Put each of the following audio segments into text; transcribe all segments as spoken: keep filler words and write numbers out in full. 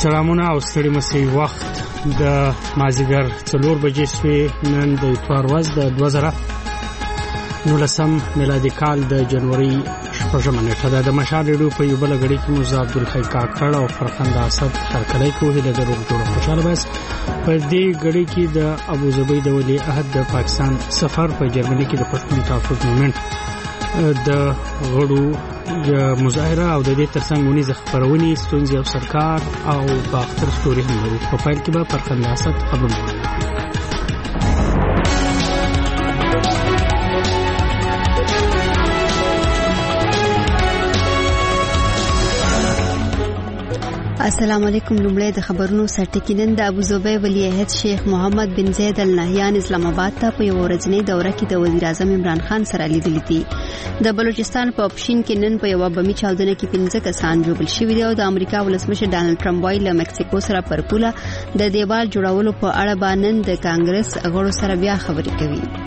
سلامونه او ستړي مسي وخت د مازیګر څلور بجې شوې نن د اتوار ورځ د دوه زره نولسم میلادي کال د جنوري شپږمه نیټه د مشال ریډیو په یو بل غړي کې موږ عبدالحی کاکړ او فرخنده اسد هرکلی کوي د روغ جوړ خوشاله بس په دې غړي کې د ابوظبي د ولی عہد د پاکستان سفر په جرمني کې د پښتون تحفظ موومېنټ د غړو مظاهره او د دې ترڅنګ ونی زخپرونی ستونزې او سرکار او باختر ستوري هم لري. په پایل کې به فرخنده اسد خبرونه وکړي. السلام علیکم. لومړی د خبرونو سرټکینن د ابوظبي ولی عہد شیخ محمد بن زید ال نهیان اسلام آباد ته په یو ورځنی دوره کې د وزیر اعظم عمران خان سره لیدل دي. د بلوچستان په اپشین کې نن په یو بمی چاودنه کې پنځه کسان جوړل شوي دي او د امریکا ولسمشر ډانلډ ټرمپ وايي له مکسیکو سره پر پوله د دیوال جوړولو په اړه باندې د کانګرس غړو سره بیا خبرې کوي.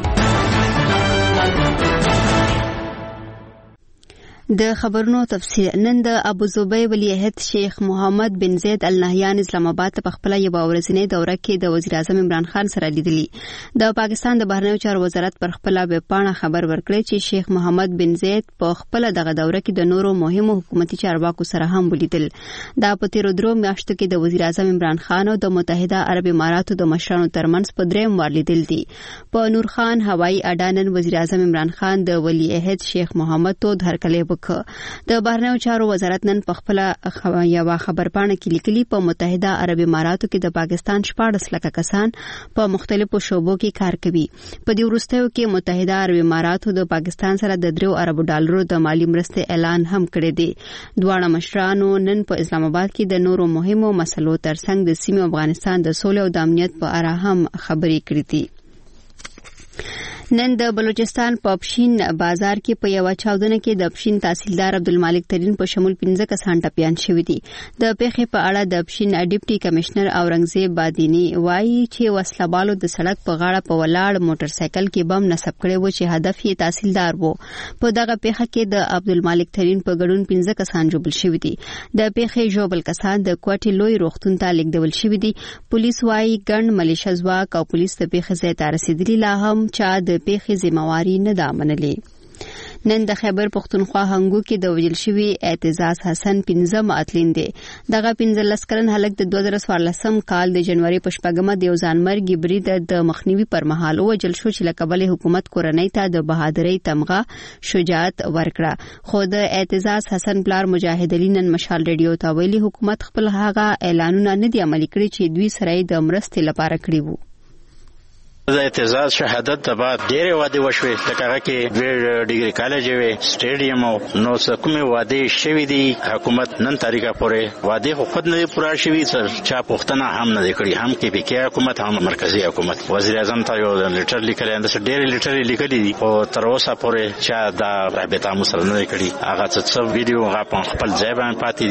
د خبرونو تفصیل. نن د ابوظبي ولی عہد شیخ محمد بن زید ال نهیان اسلام آباد ته خپل یو ورځنی دوره کې د وزیر اعظم عمران خان سره لیدلی. د پاکستان د بهرنیو چارو وزارت پر خپل ویب پاڼه خبر ورکړی چې شیخ محمد بن زید په خپل دغه دوره کې د نورو مهمو حکومتي چارواکو سره هم ولیدل. دا په تیرو درو میاشتو کې د وزیر اعظم عمران خان او د متحده عرب اماراتو د مشرانو ترمنځ په دریم وار لیدل دي. په نور خان هوایی اډه نن وزیر اعظم عمران خان د ولی عہد شیخ محمد تو هرکلی د بهرنیو چارو وزارت نن په خپل یو خبرپاڼه کې لیکلي په متحده عرب اماراتو کې د پاکستان شپاړس لکه کسان په مختلفو شعبو کې کار کوي. په دې وروستیو کې متحده عرب اماراتو د پاکستان سره د درو اربو ډالرو د مالی مرستې اعلان هم کړی دی. دواړه مشرانو نن په اسلام آباد کې د نورو مهمو مسلو ترڅنګ د سیمې افغانستان د سولې او د امنیت په اړه هم خبرې کړې دي. نن د بلوچستان په اپشین بازار کې په یو چاودنه کې د اپشین تحصیلدار عبدالمالک ترین په شمول پنځه کسان ټپیان شوي دي. د پیښې په اړه د اپشین ډیپټي کمشنر اورنګزیب بادینی وایي چې وسلهبالو د سړک په غاړه په ولاړ موټر سایکل کې بم نصب کړی و چې هدف یې تحصیلدار و. په دغه پیښه کې د عبدالمالک ترین په ګډون پنځه کسان ژوبل شوي دي. د پیښې ژوبل کسان د کوټي لوی روغتون ته لیږدول شوي دي. پولیس وایي ګڼ ملیشه ځواک او پولیس د پیښې ځای ته رسیدلي، لا هم چا د پیښې ذمہواری نه ده منلې. نن د خیبر پختونخوا هنګو کې د وژل شوي اعتزاز حسن پنځم اتلین دی. دغه پنځلس کلن هلک د دوه زره څوارلسم کال د جنوري په شپږمه د یو ځانمرګي برید د مخنیوي پر مهال وژل شو چې له کبله حکومت کورنۍ ته د بهادرۍ تمغه شجاعت ورکړه. خو د اعتزاز حسن پلار مجاهد علي نن مشال ریډیو ته ویلي حکومت خپل هغه اعلانونه نه دي عملي کړي چې دوی سره د مرستې لپاره کړي وو. د اعتزاز شهادت د بعد ډېرې وعدې وشوې، لکه هغه کې دوه ډیګري کالج وي، سټیډیم او نو څه کومې وعدې شوي دي. حکومت نن تاریخه پورې وعدې خو خود نه دي پوره شوي، چا پوښتنه هم نه دي کړې، هم کې پی کې حکومت هم مرکزی حکومت. وزیر اعظم ته یو لیټر لیکلی، انداسې ډېرې لیټرې لیکلي دي، خو تر اوسه پورې چا دا رابطه مو سره نه دی کړې. هغه څه ویډیو هغه په خپل ځای باندې پاتې دي.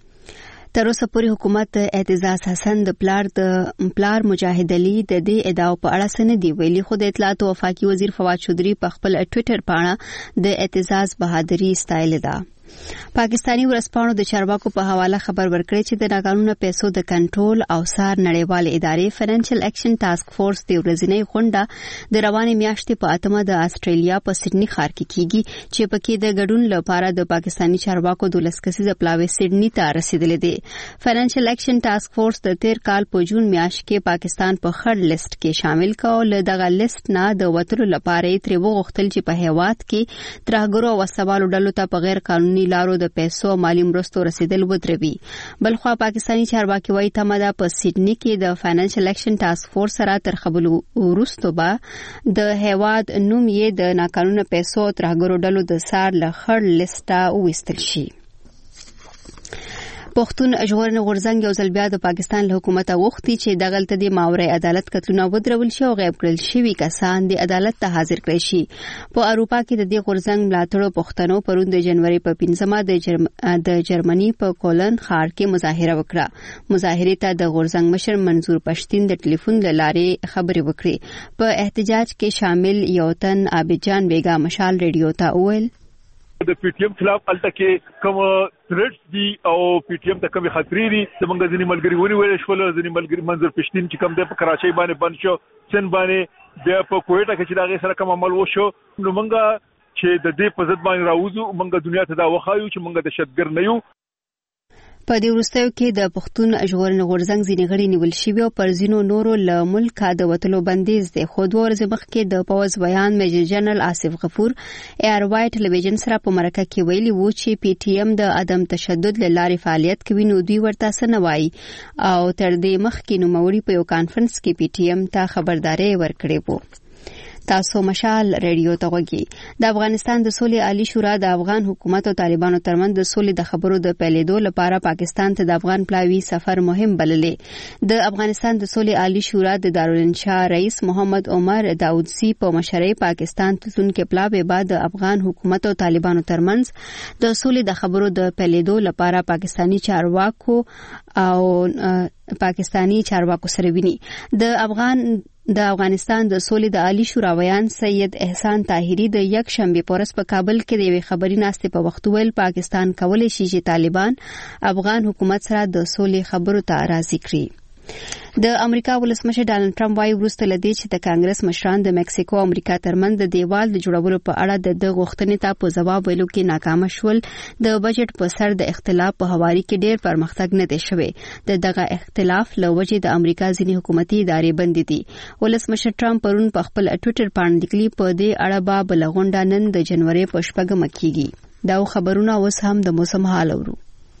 تر اوسه پورې حکومت اعتزاز حسن د پلار د پلار مجاهد علي د دې ادعاو په اړه څه نه دی ویلي. خو د اطلاعات او وفاقي وزیر فواد چودري په خپل ټویټر باندې د اعتزاز بهادري ستایل ده. پاکستانی ورځپاڼو د چارواکو په حواله خبر ورکړی چې د ناقانونه پیسو د کنټرول او څار نړیوال ادارې فاینانشل اکشن ټاسک فورس د ورځنی غونډه د روانې میاشتې په اتمه د استرالیا په سیډني ښار کې کیږي چې پکې د ګډون لپاره د پاکستانی چارواکو دولس کسیزه پلاوی سیډني ته رسیدلې دي. فاینانشل اکشن ټاسک فورس د تیر کال په جون میاشت کې پاکستان په خړ لیست کې شامل کړ. له دغه لیست نه د وتلو لپاره یې تر وغوښتل چې په هیواد کې ترهګرو او وسوالو ډلو ته په غیر قانوني لارو د پیسو مالی مرستو رسیدل ودروي. بلخوا پاکستانی چارواکي وايي تمه ده په سیډني کې د فاینانشل اکشن ټاسک فورس سره تر خبرو وروسته به د هیواد نوم یې د ناقانونه پیسو ترهګرو ډلو د سار له خړ لیسټه وویستل شي. پښتون ژغورنې غورځنګ یو ځل بیا د پاکستان له حکومته غوښتي چې دغلته د ماورای عدالت قتلونه ودرول شي او غیب کړل شوي کسان د عدالت ته حاضر کړي شي. په اروپا کې د دې غورځنګ ملاتړو پښتنو پرون د جنوري په پنځمه د جرم د جرمني په کولن ښار کې مظاهره وکړه. مظاهرې ته د غورځنګ مشر منظور پښتين د ټلیفون له لارې خبرې وکړې. په احتجاج کې شامل یو تن عابد جان بیگا مشال ریډیو ته وویل د پی ټی ایم خلاف الته کې کوم ثریټس دي او پی ټی ایم ته کوم خطرې دي زمونږ ځینې ملګری ونی ویل شول ځینې ملګری منظر پښتين چې کوم د په کراچۍ باندې بند شو سن باندې بیا په کوټه کې چې دا غي سره کوم عمل وشو نو مونږه چې د دې په ضد باندې راوځو مونږه دنیا ته دا وخایو چې مونږه د شتګر نه یو. په دې وروستیو کې د پښتون ژغورنې غورځنګ ځینې غړي نیول شوي او پر ځینو نورو له ملکه د وتلو بندیز دی. خو دوه ورځې مخکې د پوځ بیان میجر جنرال آصف غفور ای آر واي ټلویزیون سره په مرکه کې ویلي وو چې پی ټی ایم د عدم تشدد له لارې فعالیت کوي نو دوی ورته څه نه وایي او تر دې مخکې نوموړي په یو کانفرنس کې پی ټی ایم ته خبرداري ورکړې وو. تاسو مشال ریډیو ته غوږی. د افغانستان د سولې عالی شورا د افغان حکومت او طالبانو ترمنځ د سولې د خبرو د پیلېدو لپاره پاکستان ته د افغان پلاوی سفر مهم بللې. د افغانستان د سولې عالی شورا د دارالانشا رئیس محمد عمر داودزی په مشرۍ پاکستان ته تلونکي پلاوی بعد د افغان حکومت او طالبانو ترمنځ د سولې د خبرو د پیلېدو لپاره پاکستانی چارواکو او پاکستانی چارواکو سره ویني. د افغان د افغانستان د سولې د عالی شورا ویان سید احسان طاهری د یک شنبه پورس په کابل کې د یوې خبري ناستې په وخت ویل پاکستان کولای شي چې طالبان افغان حکومت سره د سولې خبرو ته راضي کړي. د امریکا ولسمشر ډانلډ ټرمپ وايي وروسته لدی چې د کانګرس مشران د مکسیکو او امریکا ترمنځ د دیوال د جوړولو په اړه د غوښتنې ته په ځواب ویلو کې ناکام شول. د بجټ په سر د اختلاف په حواله کې ډېر پرمختګ نه دی شوی. د دغه اختلاف له وجې د امریکا ځینې حکومتي ادارې بند دي. ولسمشر ټرمپ پرون په خپل ټوئیټر باندې لیکلي په دې اړه به بل غونډه نن د جنوري په شپږمه کېږي. دا خبرونه اوس هم د موسم حال اورو.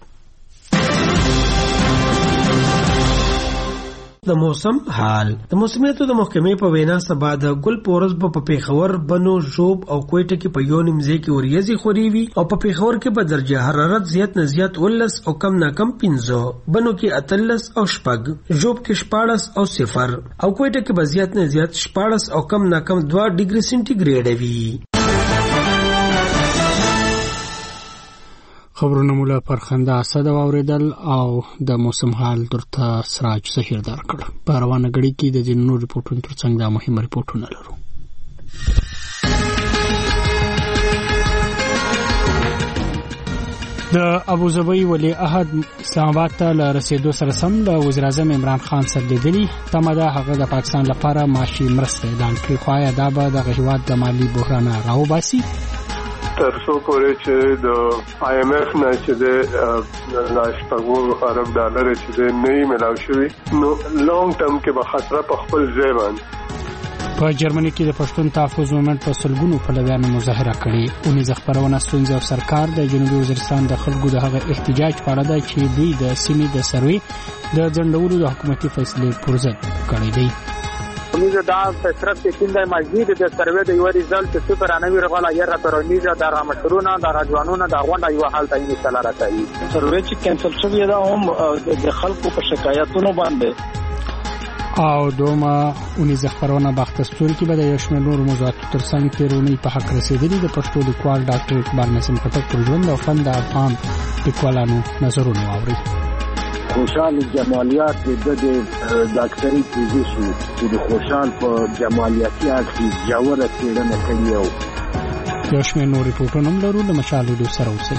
د موسم حال. د موسمیاتو د محکمې په وینا سبا د ګل پورز په پیښور بنو ژوب او کوټه کې په یو نیمځای کې وریځي خوري وي او په پیښور کې په درجه حرارت زیات نه زیات ولس او کم نه کم پنځه، بنو کې اتلس او شپږ، ژوب کې شپاړس او صفر او کوټه کې به زیات نه زیات شپاړس او کم نه کم دوه ډیګري سنټیګریډ وي. خبرونه مولا پر خندا اسد اوریدل او د موسم حال درته سراج زهیردار کړ. په روانه غړي کې د جنونو ریپورتونو ترڅنګ دا مهم ریپورتونه لرو. د ابوظبي ولی عہد اسلام آباد ته له رسیدو سره سم د وزیر اعظم عمران خان سره لیدلی تمه ده هغه د پاکستان لپاره معاشي مرسته اعلان کړي. خو آیا دا به د هیواد د مالی بحران راوباسي؟ تر څو پورې چې د آی ایم ایف نه چې د لاشپږو ارب ډالر چې د نه ملاو شوی نو لانګ ټرم کې به خطر په خپل ځای باندې. په جرمني کې د پښتون تحفظ مومنت په سلګونو پلویانو مظاهره کړې. اونې ځخپرونه ستونزې او سرکار د جنوبي وزیرستان د خلکو د هغه احتجاج په اړه ده چې دوی د سیمې د سروي د ځنډولو د حکومتي فیصلې پر ضد کړی دی. میزه دا فطرت کې کیندای مزید د سروې د یو ریزلټ چې پر انوي رغلا یره ترونیزه د رامشرونه د راجوانونه د غونډه یو حالت یې مثال راځي. سروې چې کینسل شوی دا هم د خلکو په شکایتونو باندې او دوما اونې ځخپرونه باختستور کې به د یشمن نور موضوعات ترڅنګ تیرونی په حق رسیدلی د پښتو لیکوال ډاکټر اقبال نسیم پټک پر ژوند او فن د افغان لیکوالانو نظرونه واوري. خوشحال جمالیات د د اکثری پوزیشن چې د خوشحال په جمالیاتي اړخ جوړه څېړنه کوي او یو شمېر نور ریپورټونه هم لرو. د مشال ریډیو سره اوسئ.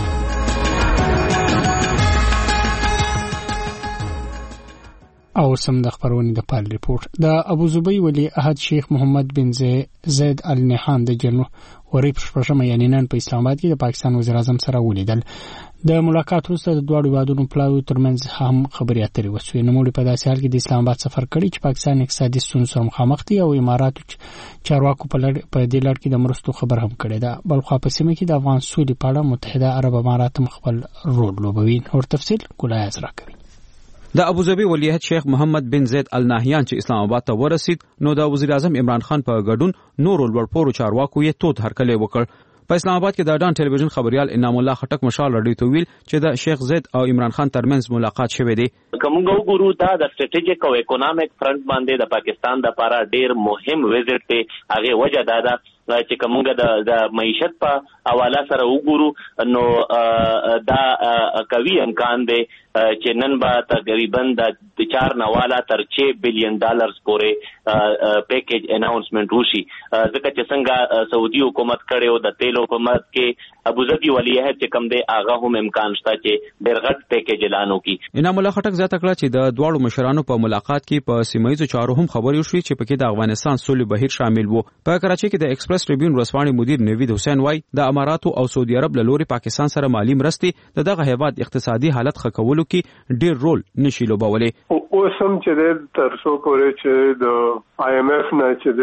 او سم د خبرونې د پال ریپورت. د ابوظبي ولی عہد شیخ محمد بن زید ال نهان د جنو ورې پښپشمه یعنی نن په اسلام آباد کې د پاکستان وزیر اعظم سره ولیدل. د ملاقات وروسته د دوه هیوادونو پلاوی ترمنځ هم خبرې اترې وشوې. نوموړي په داسې حال کې د اسلام آباد سفر کړی چې پاکستان اقتصادي ستونزو سره مخامخ دی او اماراتو چارواکو په لړ په دې لړ کې د مرستو خبر هم کړی ده. بلخو په سیمه کې د افغان سولې په اړه متحده عرب امارات خپل رول لوبوي. اور تفصیل ګلای ازرا کوي. د ابوظبي ولیعهد شیخ محمد بن زید ال نهیان چې اسلام آباد ته ورسید نو د وزیر اعظم عمران خان په ګډون نورو لوړپوړو چارواکو یې تود هرکلی وکړ. په اسلام آباد کې د ډان ټلویزیون خبريال انعام الله خټک مشال رډي تو ویل چې د شیخ زید او عمران خان ترمنځ ملاقات شوه دی. کومه وګورو دا د سټریټیجیک او اکونومیک فرنٹ باندې د پاکستان د لپاره ډیر مهم وزټ دی. هغه وجه دا ده چې کومګه د د معیشت په حواله سره وګورو نو دا کوي امکان دی چې نن به تقریبا د چار نواله تر چھ بلین ډالرز پورې پیکیج اناونسمنت وشي ځکه چې څنګه سعودي حکومت کړي او د تیل حکومت کې ابوظبي ولیعهد چې کوم دی هغه هم امکان شته چې ډېر غټ پیکیج اعلان وکړي. انعام الله خټک زیاته کړه چې د دواړو مشرانو په ملاقات کې په سیمایي چارو هم خبرې وشوې چې پکې د افغانستان سولې بهیر شامل وو. په کراچي کې د ایکسپریس ټریبیون ورسپانې مدیر نوید حسین وای د اماراتو او سعودي عرب له لوري پاکستان سره مالی مرستې د دغه هیواد اقتصادي حالت ښه کولو کې ډېر رول نشي لوبولی. اوس هم چې تر څو پورې چې د آی ایم ایف نه چې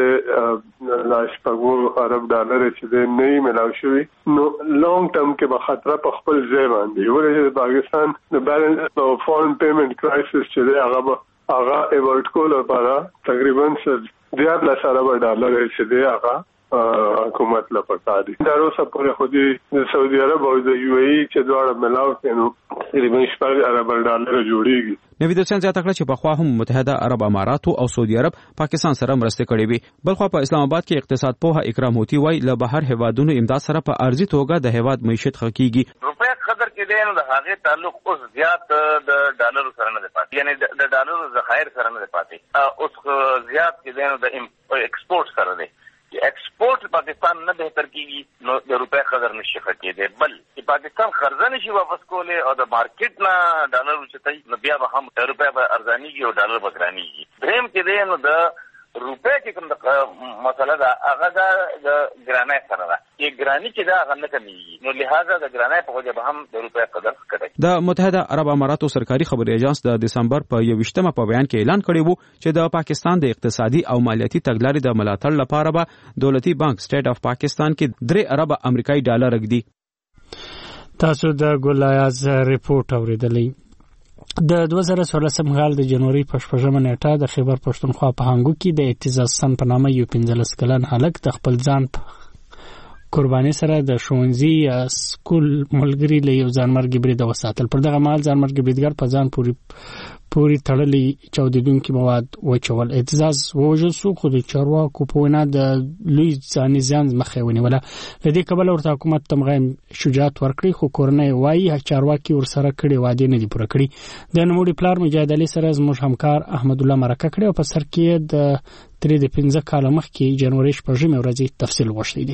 د لاشپږو ارب ډالر چې د نه ملاو شوی نو لانګ ټرم کې به خطر په خپل ځای باندې ورته د پاکستان د بیلنس او فورن پیمنٹ کرایسس چې هغه هغه ایورټ کول لپاره تقریبا ډیر لس ارب ډالر چې دی هغه حکومت لپاره دي. دا اوسه پورې خو د سعودي عرب او د یو ای ای چې دواړه ملاو کینو تقریبا شپږ ارب ډالر جوړیږي. نوید حسین زیاته کړه چې په خوا هم متحده عرب اماراتو او سعودي عرب پاکستان سره مرسته کړې وي. بلخو په اسلام آباد کې اقتصاد پوها اکرام هوتی وای له بهر هوادونو امداد سره په ارزي توګه د هواد معیشت خکېږي. روپیا قدر کې دی نو د هغه تعلق اوس زیات د ډالر سره نه دی پاتې، یعنی د ډالر ذخایر سره نه دی پاتې، اوس زیات کې دی نو د ایکسپورت سره دی. ایکسپورٹ پاکستان نه بهتر کیږي نو د روپیا قدر نشي خکېدی، بل چې پاکستان قرضه نشي واپس کولای او د مارکیټ نه ډالر وچتای نو بیا به هم روپیا به ارزانيږي او ډالر به ګرانيږي. دریم کې دی نو د روپیا کې کوم د مسله ده هغه د ګرانۍ سره ده، چې ګرانی چې دا هغه نه کمیږي نو لہذا د ګرانۍ په وجه به هم د روپیا قدر کړي. د متحده عرب اماراتو سرکاري خبري ایجنس د دسمبر په یوویشتمه په بیان کې اعلان کړی وو چې د پاکستان د اقتصادي او مالیاتي تګلارې د ملاتړ لپاره به دولتي بانک سټیټ اف پاکستان کې درې ارب امریکایي ډالر ږدي. تاسو د ګلایاز ریپورت اوریدلی. د دوه زره څوارلسم کال د جنوري په شپږمه نیټه د خیبر پښتونخوا په هنګو کې د اعتزاز سن په نامه یو پنځلس کلن هلک د خپل ځان قرباني سره د ښوونځي یا سکول ملګري له یو ځانمرګي برید وساتل. پر دغه مهال ځانمرګي بریدګر په ځان پوری پوری تړلې چاودیدونکي مواد وچول. اعتزاز ووژل شو خو د چارواکو په وینا د لوی ځاني زیان مخه ونیوله. له دې کبله ورته حکومت تمغه شجاعت ورکړي خو کورنۍ وايي چارواکي ورسره کړي وعده نه دي پوره کړي. د نوموړي پلار مجاهد علي سره زموږ همکار احمد الله مرکه کړي او په سر کې د ترې د پنځه کال مخکې جنوري شپږمې ورځې تفصیل غوښتي دي.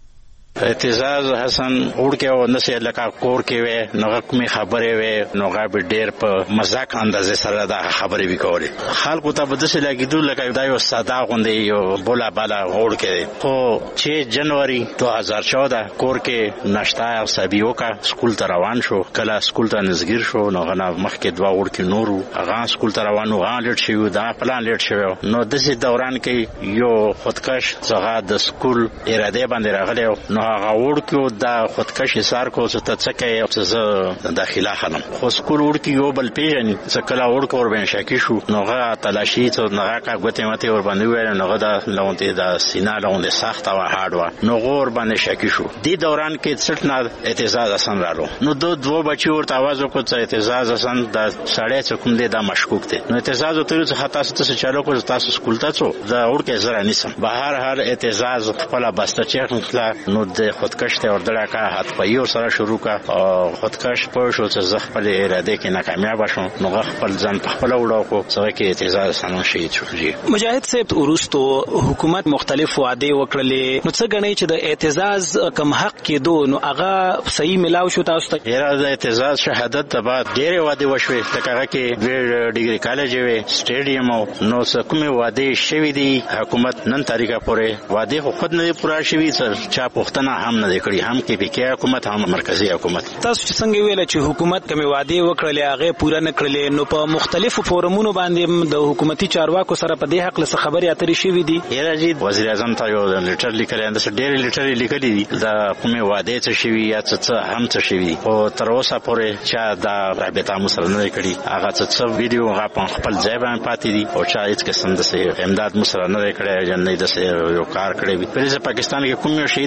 اعتزاز حسن اور کې او نسه لکه کور کې وې نو کومې خبرې وې نو غاب ډېر په مزاق اندازې سره دا خبرې وکړي. خلکو ته بده سره لګیدو لکه دا یو ساده غونډې یو بولا بالا اور کې خو چې جنوري دوه هزار چودہ کور کې ناشتا او سبيو کا سکول ته روان شو. کله سکول ته نزګیر شو نو غنا مخکې دوا اور کې نورو هغه سکول ته روانو غان لیټ شو دا پلان لیټ شو نو د دې دوران کې یو خودکش څنګه د سکول اراده باندې راغلی نو هغه ورکو دا خودکش سار کو څه تڅکه او څه داخله خلم خو سکول ورکی یو بل پیژني څه کلا ورکو ور باندې شکی شو نو غا تلاشي څه نغه کا غته مته ور باندې ویل نو دا لونته دا سینا لونته سخت او هارد و نو غور باندې شکی شو. دی دوران کې څټنه اعتزاز حسن رالو نو دو دوه بچي ورته आवाज وکړ چې اعتزاز حسن د سړی څه کوم دی دا مشکوک دی. نو اعتزاز ته څه خطا څه چالو کو تاسو سکول ته څو دا ورکه زرا نیسم بهر هر اعتزاز خپل بسته چیرته نو د خودکش ته وردړه کا حد په یو سره شروع کا او خودکش په شو چې زه خپل اراده کې ناکامیاب شوم نو خپل ځان په خپل وړو کو څنګه کې اعتزاز سنن شهید شو. مجاهد صاحب ورستو حکومت مختلف وعده وکړلې نو څه غنئ چې د اعتزاز کم حق کې دو نو هغه صحیح ملاو شو تاسو ته؟ یره د اعتزاز شهادت ته بعد ډېر وعده وشوي لکه کې ډېر ډیګري کالج وي سټیډیم نو څه کومه وعده شوي دي حکومت نن تاریخه پورې وعده خو خود نه پورا شوي چا پښتنه هم نه کړی هم کې پی کې حکومت هم مرکزی حکومت. تاسو څنګه ویل چې حکومت کومه وعده وکړلې هغه پوره نه کړلې نو په مختلفو فورمونو باندې د حکومتي چارواکو سره په دې حق له خبرې اترې شوې دي؟ یره جی وزیر اعظم ته یو لیټر لیکلی اند سره ډېر لیټر لیکلی دي دا کومه وعده څه شوی یا څه هم څه شوی او تر اوسه پورې چې دا رابطه مو سره نه کړی هغه څه ویډیو هغه په خپل ځای باندې پاتې دي او چې هیڅ قسم د امداد مو سره نه کړی یا نه د یو کار کړی وي. په پاکستان کې کوم شهید پر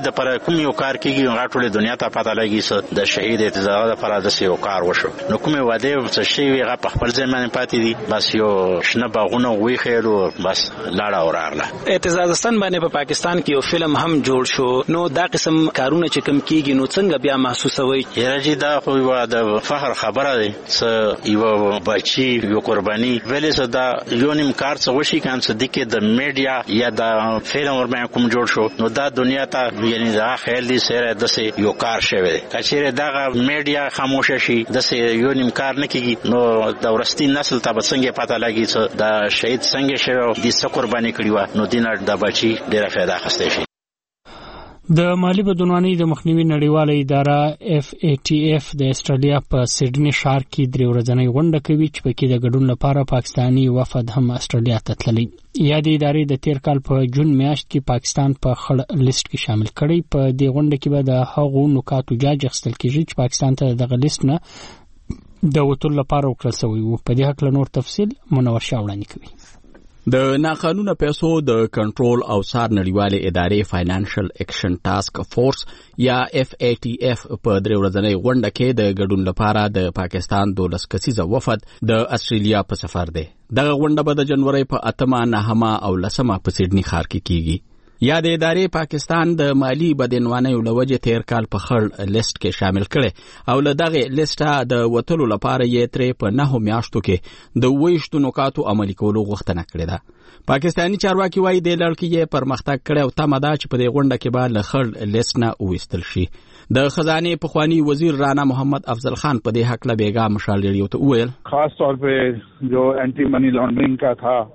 کوم یو کار کیږي هغه ټول دنیا ته پته لګي د شهید اعتزاز لپاره د یو کار وشو نو کوم واده څه شی هغه په خپل ځای باندې پاتې دي بس یو شنه باغونه وی خیرو بس لاړه اورغله. اعتزازستان باندې په پاکستان کې یو فلم هم جوړ شو نو دا قسم کارونه چې کوم کیږي نو څنګه بیا محسوسوي؟ یراجی دا خو یو د فخر خبره ده څه یو بچی یو قرباني ویلې صدا یو نیم کار څه وشي کان څه دکې د میډیا یا د فلم ور باندې کوم جوړ شو نو دا دنیا ته یعنی دا خیال دي سره د سه یو کار شوی کچېره دا میډیا خاموش شي د سه یو نیم کار نه کیږي نو د ورستي نسل ته څنګه پته لګي چې دا شهید څنګه شوی دي څه قرباني کړی و نو دینه د بچی ډیره فایده اخیسته شي. د مالی بدعنوانۍ د مخنیوي نړیواله اداره اف ای ټي اف د استرالیا په سیډني ښار کې درې ورځنۍ غونډه کوي چې پکې د ګډون لپاره پاکستاني وفد هم استرالیا ته تللی. یا د ادارې د تیر کال په جون میاشت کې پاکستان په خړ لیست کې شامل کړي. په دې غونډه کې به د هغو نکاتو جاج اخیستل کېږي چې پاکستان ته دغه لیست نه د وتلو لپاره وکړل شوی وو. په دې هکله نور تفصیل منور شاه وړاندې کوي. د ناقانونه پیسو د کنټرول او څار نړیواله ادارې فاینانشل اکشن ټاسک فورس یا اف ای ټي اف په درې ورځنۍ غونډه کې د ګډون لپاره د پاکستان دولس کسیزه وفد د استرالیا په سفر دی. دغه غونډه به د جنوري په اتمه نهمه او لسمه په سیډني ښار کې کیږي. یا د ادارې پاکستان د مالی بدعنوانۍ لوجه تیر کال په خړ لیست کې شامل کړي او له دغه لیسټه د وټلو لپاره یې ترې په نه میاشتو کې د وېشتو نکاتو عملي کولو غوښتنه کړې ده. پاکستانی چارواکي وايي د لړ کې یې پرمختګ کړی او تمه ده چې په دې غونډه کې به له خړ لیست نه وویستل شي. د خزانه پخوانی وزیر رانا محمد افضل خان په دې حق له بیګا مشال ریډیو ته وویل خاص طور په جو انټي منی لانډرینګ کا تھا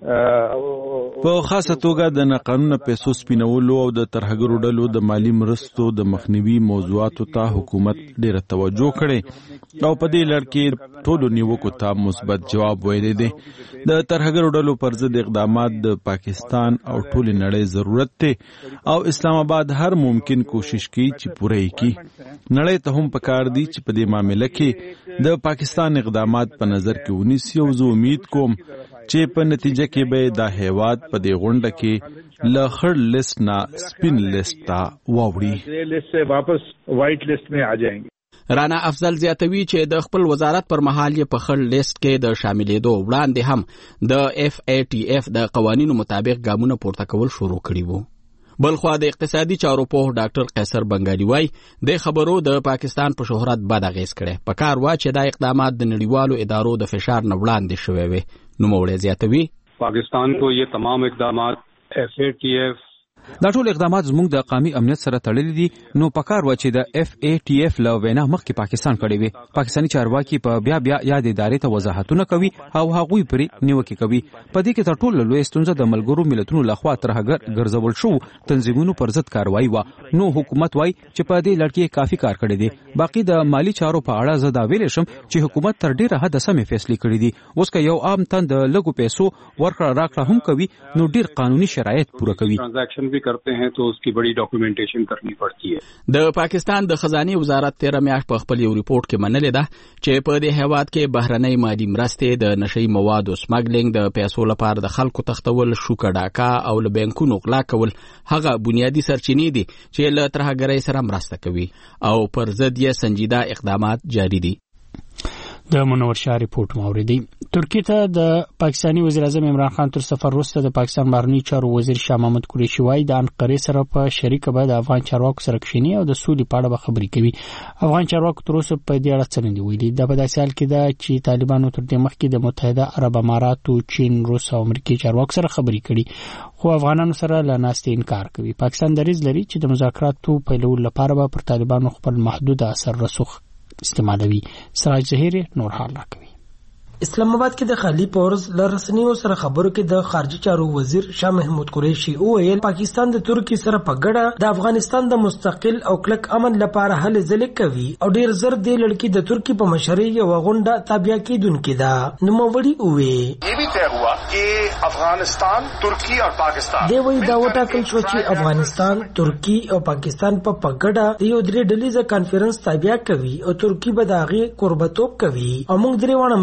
په خاصه توګه د ناقانونه پیسو سپینولو او د ترهګرو ډلو د مالی مرستو د مخنیوي موضوعاتو ته حکومت ډیره توجه کړې او په دې لړ کې ټولو نیوکو ته مثبت جواب ویلی دی. د ترهګرو ډلو پر ضد اقدامات د پاکستان او ټولې نړۍ ضرورت دی او اسلام آباد هر ممکن کوشش کوي چې پوره کړي. نړۍ ته هم پکار دی چې په دې معاملې کې د پاکستان اقدامات په نظر کې ونیسي او زه امید کوم چې په نتیجه کې به دا هیواد په دې غونډه کې له خړ لیست نه سپین لیست ته واوړي لیست سے واپس وائٹ لیست میں آ جائیں گے. رانا افضل زیاتوي چې د خپل وزارت پر مهال یې په خړ لیست کې د شاملېدو وړاندې هم د اف ای ټي اف د قوانینو مطابق ګامونه پورته کول شروع کړي وو. بلخوا د اقتصادي چارو په ډاکټر قیصر بنگالی وای د خبرو د پاکستان په شهرت بد اغیز کړي. په کار وا چې د اقدامات د نړیوالو ادارو د فشار نه وړاندې شوي وي. نو موړې زیاتوي پاکستان کو یہ تمام اقدامات ایف اے ټي اف دا ټول اقدامات زموږ د قومي امنیت سره تړلي دي. نو پکار و چې د اف ای ټي اف له وینا مخکې پاکستان کړي وي. پاکستاني چارواکي په بیا بیا یاد ادارې ته وضاحتونه کوي او هغوی پرې نیوکې کوي. په دې کې تر ټولو لوی ستونزه د ملګرو ملتونو لخوا ترهګر ګرځول شو تنظیمونو پر ضد کاروایی و. نو حکومت وای چې په دې لړ کې کافي کار کړی دی. باقي د مالی چارو په اړه زه دا ویل شم چې حکومت تر ډیره حد سمې فیصلې کړې دي. اوس که یو عام تن د لګو پیسو ورکړه راکړه هم کوي نو ډیر قانوني شرایط پوره کوي. ट्रांजैक्शन भी करते हैं तो उसकी बड़ी डॉक्यूमेंटेशन करनी पड़ती है. د پاکستان د خزانه وزارت تیر میاشت په خپل یو ریپورت کې منلې ده چې په دې هیواد کې بهرنۍ مالی مرستې د نشئی موادو سمګلینګ د پیسو لپاره د خلکو تختول شوکه ډاکا او له بانکونو غلا کول هغه بنیادی سرچینې دي چې له ترهګرۍ سره مرسته کوي او پر ضد یې سنجیده اقدامات جاری دي. د منور شاه ریپورت موریدي. ترکیه ته د پاکستانی وزیر اعظم عمران خان تر سفر وروسته د پاکستان بهرنی چارو وزیر شاه محمود قریشي وايي د انقرې سره په شریکه به د افغان چارواکو سره کښینی او د سولې په اړه به خبرې کوي. افغان چارواکو تر اوسه په دې اړه څه نه دي ویلي. د په داسې حال کې ده چې طالبانو تر دې مخکې د متحده عرب اماراتو، چین، روس او امریکایي چارواکو سره خبرې کړي خو افغانانو سره له ناستې انکار کوي. پاکستان دریځ لري چې د مذاکراتو پیلولو لپاره به پر طالبانو خپل محدود اثر رسوخ استعمالوي. سراج ظهیر نور حال راکوي. اسلام آباد کې د خالی پورز لرسنیو سره خبرو کې د خارجي چارو وزیر شاه محمود قریشي وویل پاکستان د ترکی سره په ګډه د افغانستان د مستقل او کلک امن لپاره هلې ځلې کوي او ډیر زر د لړکی د ترکی په مشرۍ یو غونډه تابع کیدونکې ده. نوموړي وویل یہ بھی طے ہوا کہ افغانستان ترکی اور پاکستان دی وی دا وټاکل شو چې افغانستان، ترکی او پاکستان په پګړه یو درې ډلې ځ کانفرنس تابع کوي او ترکی به داغي قربتوب کوي او موږ درې وانه ملکونه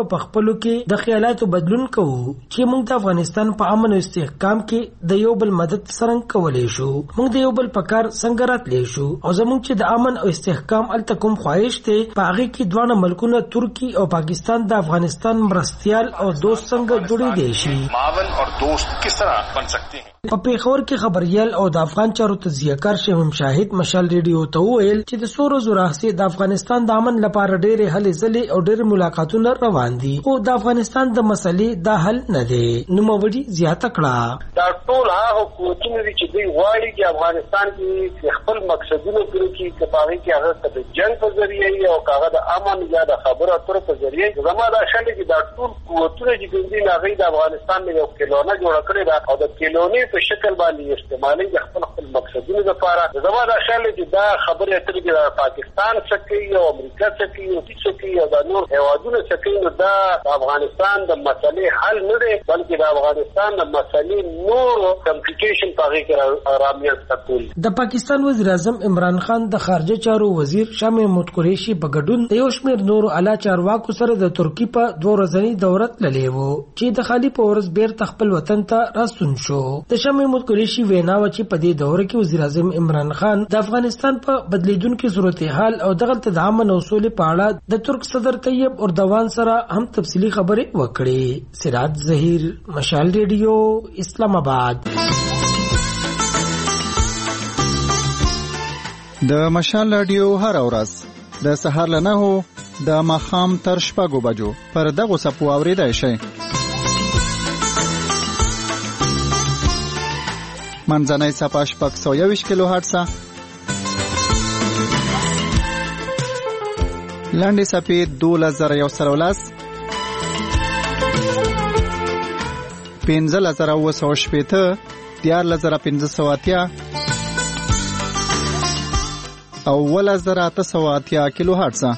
په پخپلو کې د خیالاتو بدلون کوو چې موږ د افغانستان په امن او استحکام کې د یو بل مدد څنګه کولای شو، موږ د یو بل په کار څنګه راتلی شو، او زموږ چې د امن او استحکام الته کوم خواهش دی په هغه کې دوه ملکونه ترکی او پاکستان د افغانستان مرستيال او دوست څنګه جوړې دي شي، معاون او دوست کس طرح بن سکتے ہیں. په پیښور کې خبريال او د افغان چارو تجزیه‌کار شمیم شاهد مشال ریډیو ته وویل چې د سورو زراحسي د افغانستان د امن لپاره ډېرې هلې ځلې او ډېر ملاقاتونه روان دي، او د افغانستان د مسلې دا حل نه دی. نو موړي زیاته کړه دا ټول هغه قوتونه دي چې دوی غواړي چې افغانستان کې خپل مقصدونه پوره کړي، کپاوی کې هغه د جنگ په ذریعہ او هغه د امن یا د خبرو اترو په ذریعہ زموږ د شل کې دا ټول قوتونه چې دوی هغه د افغانستان یو کلونه جوړ کړی دا او د کلونی په شکل باندې استعمالي د خپل خپل مقصدونو لپاره زموږ د شل کې دا خبره اترې د پاکستان څخه او امریکا څخه او هیڅ کې او د نور هیوادونو څخه نو دا افغانستان د مسلې حل نه دی، بلکې د افغانستان د مسلې نور کمپلیکیشن پاره کې رامیت تکول. د پاکستان وزیر اعظم عمران خان د خارجه چارو وزیر شاه محمود قریشي په ګډون د یو شمېر نورو اعلی چارواکو سره د ترکی په دوه ورځني دوره تللی و چې د خالي په ورځ بیرته خپل وطن ته راستون شو. د شاه محمود قریشي وینا و چې په دې دوره کې وزیر اعظم عمران خان د افغانستان په بدلیدونکو صورتحال او دغه د امن او سولې په اړه د ترک صدر طیب اردوان سره هم تفصیلی خبرې وکړې. سراج ظهیر، مشال ریډیو، اسلام آباد. د مشال ریډیو هر ورځ د سهار له نهو د ماښام تر شپږو بجو پر دغه سپو اورېدای شئ. منځنۍ صفحه شپږ سوه یوویشت کیلو هرټزه، لنډې صفحې دولس زره یو سل او لس، پنځلس زره اووه سوه شپېته، دیارلس زره پنځه سوه اتیا او اوولس زره اته سوه اتیا کیلو هرټزه.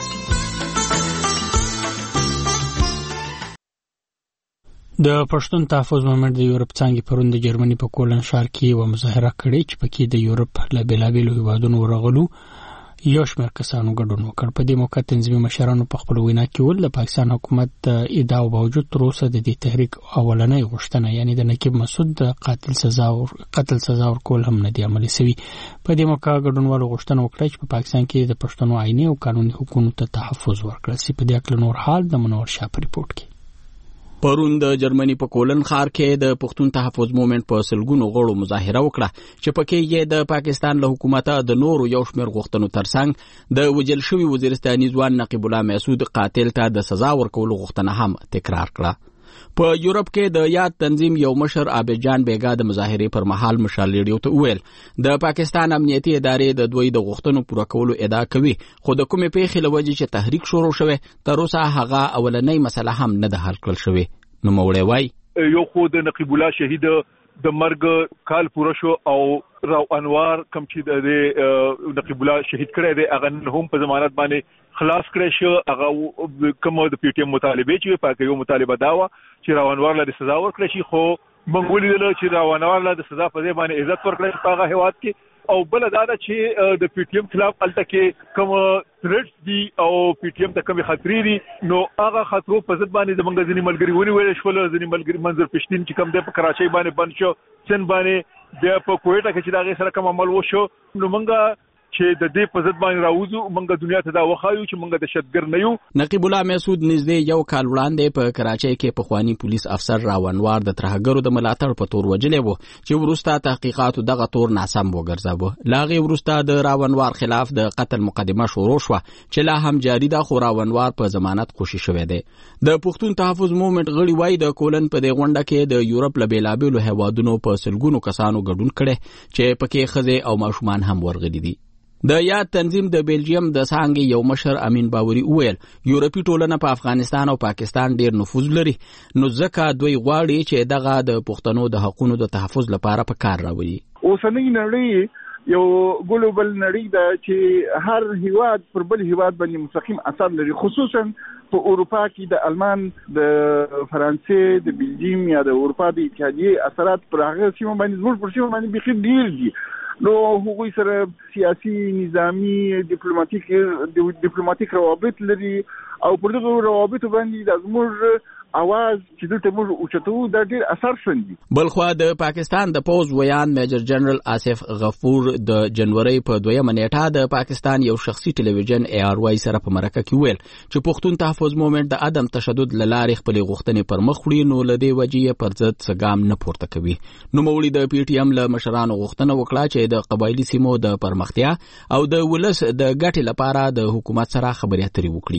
د پښتون تحفظ مومنټ د یورپ څنګه پرون د جرمني په کولن ښار کې یو مظاهره کړې چې پکې د یورپ له بیلابیلو هیوادونو ورغلو یو شمېر کسانو ګډون وکړ. په دې موقع تنظیمي مشرانو په خپل وینا کې ول د پاکستان حکومت د ادعاو باوجود تر اوسه د دې تحریک اولنۍ غوښتنه یعنی د نقیب مسعود د قاتل سزا او قتل سزا ورکول هم نه دی عملي شوی. په دې موقع ګډونوالو غوښتنه وکړه چې په پاکستان کې د پښتنو آئیني او قانوني حقوقو ته تحفظ ورکړل شي. په دې اړه نور حال د منور شاه په ریپورت کې. پرون د جرمني په کولن ښار کې د پښتون تحفظ مومنټ په سلګونو غړو مظاهره وکړه چې پکې یې د پاکستان له حکومت د نورو یو شمېر غوښتنو ترڅنګ د وجل شوی وزیرستاني ځوان نقیب الله مسعود قاتل ته د سزا ورکولو غوښتنه هم تکرار کړه. په یورپ کې د یاد تنظیم یو مشر عابدجان بیگا د مظاهرې پر مهال مشال ریډیو ته وویل د پاکستان امنیتي ادارې د دوی د غوښتنو پوره کولو ادعا کوي، خو د کومې پیښې له وجې چې تحریک شروع شوی تر اوسه هغه اولنۍ مسله هم نه ده حل کړل شوې. نو موړی وای یو خو د نقیب الله شهید د مرګ کال پوره شو او راو انوار کم چې د نقیب الله شهید کړی دی هغه هم په ضمانت باندې خلاص کړی شو. هغه کوم د پی ټی ایم مطالبه چې په یو مطالبه دا و چې راو انوار له سزا ورکړي شي، خو موږ ولیدل چې راو انوار له سزا په ځای باندې عزت ورکړي په هغه هیواد کې. او بل دا ده چې د پی ټی ایم خلاف الته کې کوم تھریټس دي او پی ټی ایم ته کوم خطرې دي نو هغه خطرو په ضد باندې زمونږ ځینې ملګری ونیول شول. ځینې ملګری منظر پښتین چې کوم د کراچۍ باندې بند شو، چن باندې بیا په کویټه کې چې دا سره کوم عمل وشو نو موږ چې د دې په ضد باندې راوځو موږ دنیا ته دا وخایو چې موږ دهشتګر نه یو. نقیب الله مسعود نږدې یو کال وړاندې په کراچۍ کې پخوانی پولیس افسر راونوار د ترهګرو د ملاتړ په تور وجلې وو چې وروسته تحقیقاتو دغه تور ناسم وګرځاوه. لاغي وروسته د راونوار خلاف د قتل مقدمه شروع شوه چې لا هم جاری ده، خو راونوار په ضمانت خوشي شوی دی. د پښتون تحفظ مومنټ غړي وای د کولن په دې غونډه کې د یورپ له بیلابیلو هیوادونو په سلګونو کسانو ګډون کړي چې پکې ښځې او ماشومان هم ورغلي دي. د یاد تنظیم د بیلجیم د څانګې یو مشر امین باوري وویل یورپي ټولنه په افغانستان او پاکستان ډیر نفوذ لري، نو ځکه دوی غواړي چې دغه د پښتنو د حقوقو د تحفظ لپاره په کار راوړي. اوسنۍ نړۍ یو ګلوبل نړۍ ده چې هر هیواد پر بل هیواد باندې مستقیم اثر لري، خصوصا په اروپا کې د آلمان، د فرانسې، د بیلجیم یا د اروپا د اتحادیې اثرات پر هغه سیمه باندې زموږ پر سیمه باندې بخیر ډیر دي. نو هغوی سره سیاسي، نظامی، ډیپلوماټیک ډیپلوماټیک روابط لري او پر دغه روابط باندې د زموږ اواز چې دلته موږ اوچتو دا ډېر اثر شوندي. بلخوا د پاکستان د پوز ویان میجر جنرال آصف غفور د جنوري په دویمه نیټه د پاکستان یو شخصي ټلویزیون ای آر واي سره په مرکه کې ویل چې پښتون تحفظ موومېنټ د عدم تشدد لارې خپلې غوښتنې پر مخ وړي نو له دې وجې پر ضد څه ګام نه پورته کوي. نوموړي د پی ټي ایم له مشرانو غوښتنه وکړه چې د قبایلي سیمو د پرمختیا او د ولس د ګټې لپاره د حکومت سره خبرې اترې وکړي.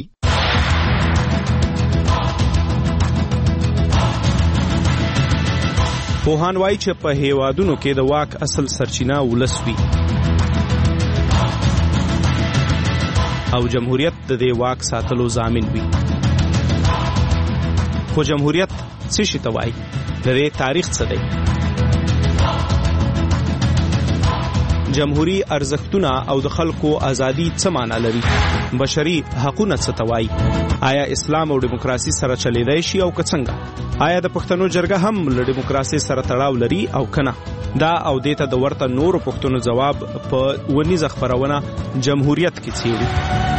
پوهان وایي چې په هیوادونو کې د واک اصل سرچینه ولس وي او جمهوریت د دې واک ساتلو ضامن وي. خو جمهوریت څه شي ته وایي؟ د دې تاریخ څه دی؟ جمهوری ارزښتونه او د خلکو ازادي څه معنا لري؟ بشري حقوقونه څه ته وایي؟ آیا اسلام او دیموکراسي سره چلیدای شي او که څنګه؟ آیا د پښتنو جرګه هم له دیموکراسي سره تړاو لري او کنه؟ دا او دیته د ورته نورو پښتنو جواب په ونیزه خبرونه جمهوریت کې څیړي.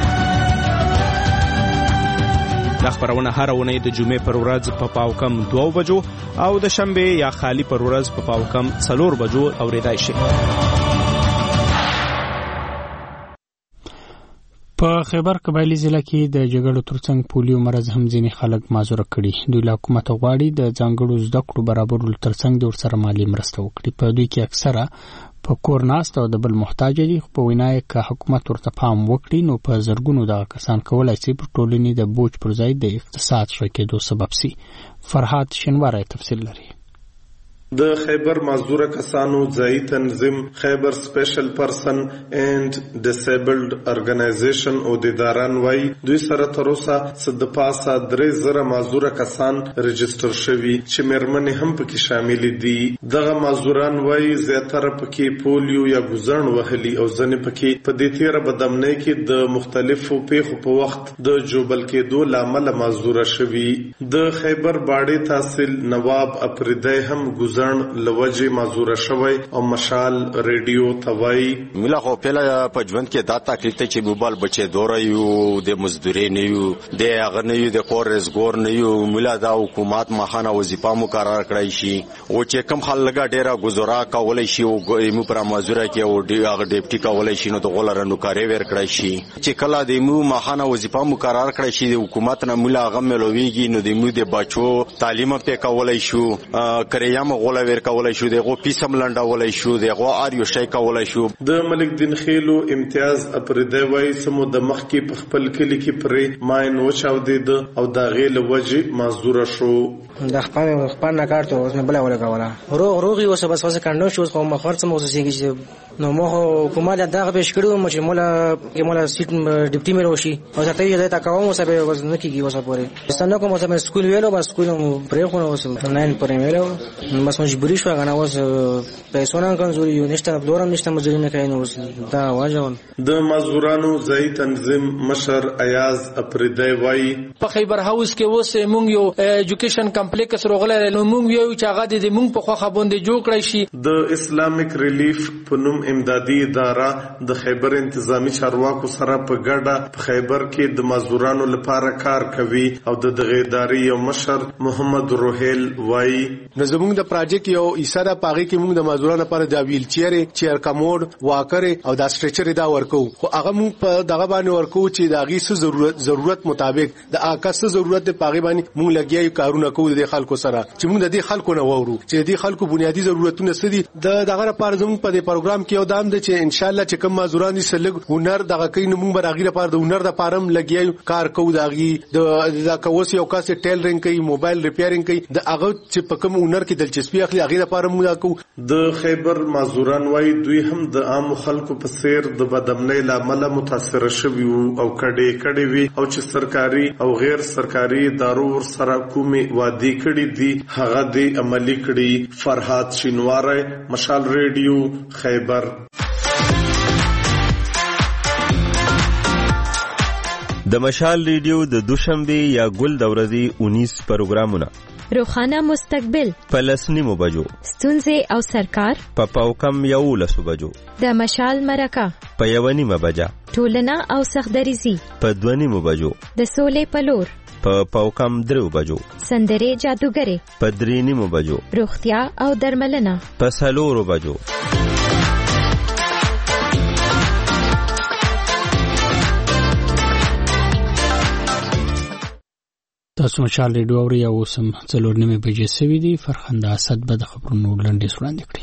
دا خبرونه هر ونه د جمعې پر ورځ په پاو کم دوه بجو او د شنبه یا خالی پر ورځ په پاو کم څلور بجو اوریدای شي. په خیبر قبایلی ضلع کې د جګړو ترڅنګ پولیو مرض هم ځینې خلک معذور کړي. دوی له حکومت غواړي د ځانګړو زده کړو برابرولو ترڅنګ د ورسره مالي مرسته وکړي. په دوی کې اکثره په کور ناست او د بل محتاج دي. په وینا یې که حکومت ورته پام وکړي نو په زرګونو دغه کسان کولای شي پر ټولنې د بوج پر ځای د اقتصاد ښه کېدو سبب شي. فرهاد شنواری تفصیل لري. د خیبر معذوره کسانو ځایي تنظیم خیبر سپیشل پرسن اینڈ ډیسیبلډ ارګنایزیشن او د اداران وای دوی سره تر اوسه صد پاسه درې زره معذوره کسان رجستر شوي چې مېرمنې هم پکې شامل دي. دغه معذوران وای زیاتره پکې پولیو یا ګوزن وهلي او ځنې پکې په دې تیره بدامنۍ کې د مختلفو پیښو په وخت د جوبل کېدو لامل معذوره شوي. د خیبر باډي تحصیل نواب اپریدی هم ګوزن لوجه معذوره شوی او مشال ریډیو توای ملا خو پهلا په ژوند کې دا تکلیف ته چې موبایل بچي دوره یو د مزدوري نه یو د هغه نه یو د کورز ګور نه یو ملا دا حکومت مخانه وظیفه مقرر کړی شي او چې کم خلک ډیره گزارا کولای شي او مو پر معذوره کې او دی هغه ډیپټي کولای شي نو د غولره نو کاری ور کړی شي چې کله د مو مخانه وظیفه مقرر کړی شي د حکومت نه ملا هغه ملويږي نو د مو د بچو تعلیم په کولای شو کریام غولا ور کولای شو دغه پیسم لنډولای شو دغه ار یو شي کولای شو. د ملک دین خیلو امتیاز اپریدی وای سمو د مخ کې په خپل کلی کې پرې ماین و چاو دید او دا غیل وجه معذور شو. د خپل خپل نه کارته اوس مې بل ولا کوله روغ روغي اوس بس واسه کاندو شو خو مخرڅ مو اوسېږي نو مو حکومت دغه بهش کړو مو چې مولا کې مولا سیټ ډیپټي مې روشي او ته یې دا کوم اوس به وز نه کیږي اوس پورې ستنه کوم اوس مې سکول ویلو بس سکول پرې خو اوس نه پرې ویلو بس مجبوری شو غنا اوس پیسو نه کمزوري یو نشته بلورم نشته مزوري نه کوي اوس دا واجب. د مزدورانو ځای تنظیم مشر ایاز اپریدی وای په خیبر هاوس کې اوس مونږ یو ایجوکیشن کمپلیکس روغله نو مونږ یو چې هغه د مونږ په خوخه باندې جوړ کړی شي. د اسلامیک ریلیف په نوم امدادي اداره د خیبر انتظامی چارواکو سره په ګډه په خیبر کې د مزدورانو لپاره کار کوي او د دغه ادارې یو مشر محمد روحیل وای نو زموږ د پروژیکټ یو ایساده پاغي کې موږ د مزدورانو لپاره د ویل چیر چیر کموډ واکر او د سټریچر دا ورکو خو هغه موږ په دغه باندې ورکو چې د هغه څه ضرورت ضرورت مطابق د اکاس ضرورت په پاغي باندې موږ لګیایو کارونه کوو د خلکو سره چې موږ د دې خلکو نه وورو چې د خلکو بنیادی ضرورتونه سدي د دغه لپاره زموږ په دې پروګرام کې یو دام دي چې ان شاء الله چې کوم مزدوران دي سلګ هنر دغه کین موږ برغه لپاره د هنر د پارم لګیایو کار کوو دغه د کوس یو کاس ټیلرینګ کوي موبایل ریپیرینګ کوي د هغه چې په کوم هنر کې دلچسپي اخلي هغه لپاره موږ کوو. د خیبر مزدوران وای دوی هم د عام خلکو په سیر د بدامنۍ لامل متاثر شوي او کډې کډې وي او چې سرکاري او غیر سرکاري ادارو سره کومي وادي کړي دي هغه د عملی کړي. فرهاد شینواری مشال ریډیو خیبر. د مشال ریډیو د دوشنبه یا ګل د ورځې انیس پروګرامونه روښانه مستقبل په لس نیمو بجو، ستونزې او سرکار په پاو کم یولسو بجو، د مشال مرکه په یوه نیمه بجه، ټولنه او سختدریزي په دوه نیمو بجو، د سولې په لور په پاو کم درو بجو، سندرې جادوګرې په درې نیمو بجو، روغتیا او درملنه په څلورو بجو. تاسو مشال ریډیو اوري او سم څلور نیمه بجې سوي دي. فرخنده اسد به د خبرونو لنډیز وړاندې کړي.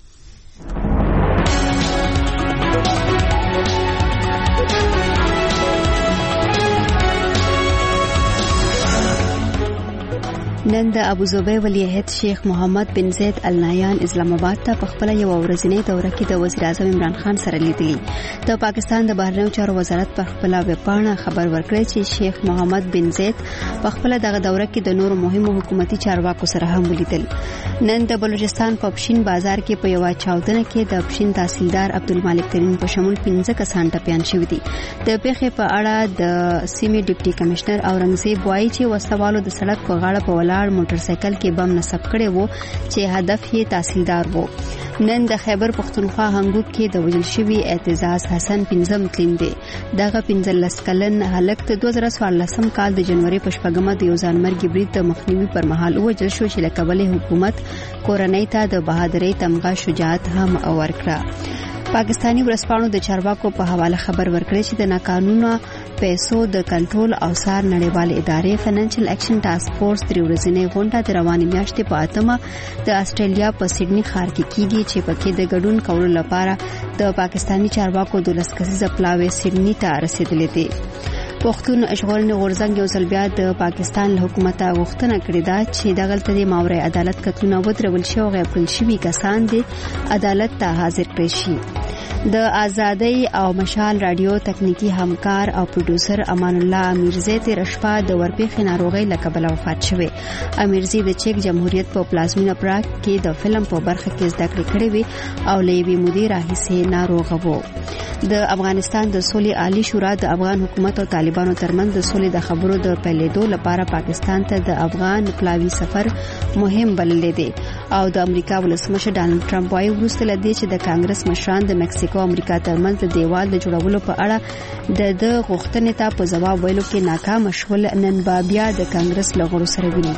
نن د ابوظبي ولیعهد شیخ محمد بن زید ال نهیان اسلام آباد ته په خپل یو ورځنی دوره کې د وزیر اعظم عمران خان سره لیدلی. د پاکستان د بهرنیو چارو وزارت په خپل ویبپاڼه خبر ورکړی چې شیخ محمد بن زید په خپل دغه دوره کې د نورو مهمو حکومتي چارواکو سره هم ولیدل. نن د بلوچستان په پښین بازار کې په یو چاودنه کې د پښین تحصیلدار عبدالمالک ترین په شمول پنځه کسان ټپيان شوي دي. د پیښې په اړه د سیمې ډیپټي کمشنر اورنګزیب وایي چې وسوالو د سړک په غاړه په ولاړ موټرسایکل کې بم نصب کړي وو چې هدف یې تحصیلدار وو. نن د خیبر پختونخوا هنګوب کې د وژل شوي اعتزاز حسن پنځم تلین دی. دغه پنځلس کلن هلک د دوه زره څوارلسم کال د جنوري په شپږمه د یو ځانمرګي برید د مخنیوي پر مهال وژل شو چې له کبله حکومت کورنۍ ته د بهادرۍ تمغه شجاعت هم ورکړه. پاکستانی ورسپانو د چارواکو په حواله خبر ورکړی چې د ناقانونه پیسو د کنټرول او څار نړیوال ادارې فاینانشل اکشن ټاسک فورس د ورځنۍ غونډه د روانې میاشتې په اتمه د استرالیا په سیډني ښار کې کیږي چې پکې د ګډون کولو لپاره د پاکستانی چارواکو دولس کسیزه پلاوی سیډني ته رسیدلې دي. پښتون ژغورنې غورځنګ یو ځل بیا د پاکستان له حکومت غوښتنه کړې ده چې دغلته د ماورای عدالت کتلونه ودرول شي او غیر کړل شوي کسان د عدالت ته حاضر کړي شي. د آزادۍ او مشال رادیو تکنیکی همکار او پروډوسر امان الله امیرزی تیر شپه د ورپېښې ناروغۍ له کبله وفات شوی. امیرزی د چک جمهوریت په پلازمینه پراګ کې د فلم په برخه کې زده کړې کړې وي او له یوې مودې راهیسې ناروغه و. د افغانستان د سولې عالی شورا د افغان حکومت او طالبانو ترمنځ د سولې د خبرو د پیلېدو لپاره پاکستان ته د افغان پلاوی سفر مهم بللی دی او د امریکا ولسمشر ډانلډ ټرمپ وايي وروسته له دې چې د کانګرس مشران د مکسیکو امریکا ترمنځ د دیوال د جوړولو په اړه د د غوښتنې ته په ځواب ویلو کې ناکام شول، نن بیا د کانګرس له غړو سره ویني.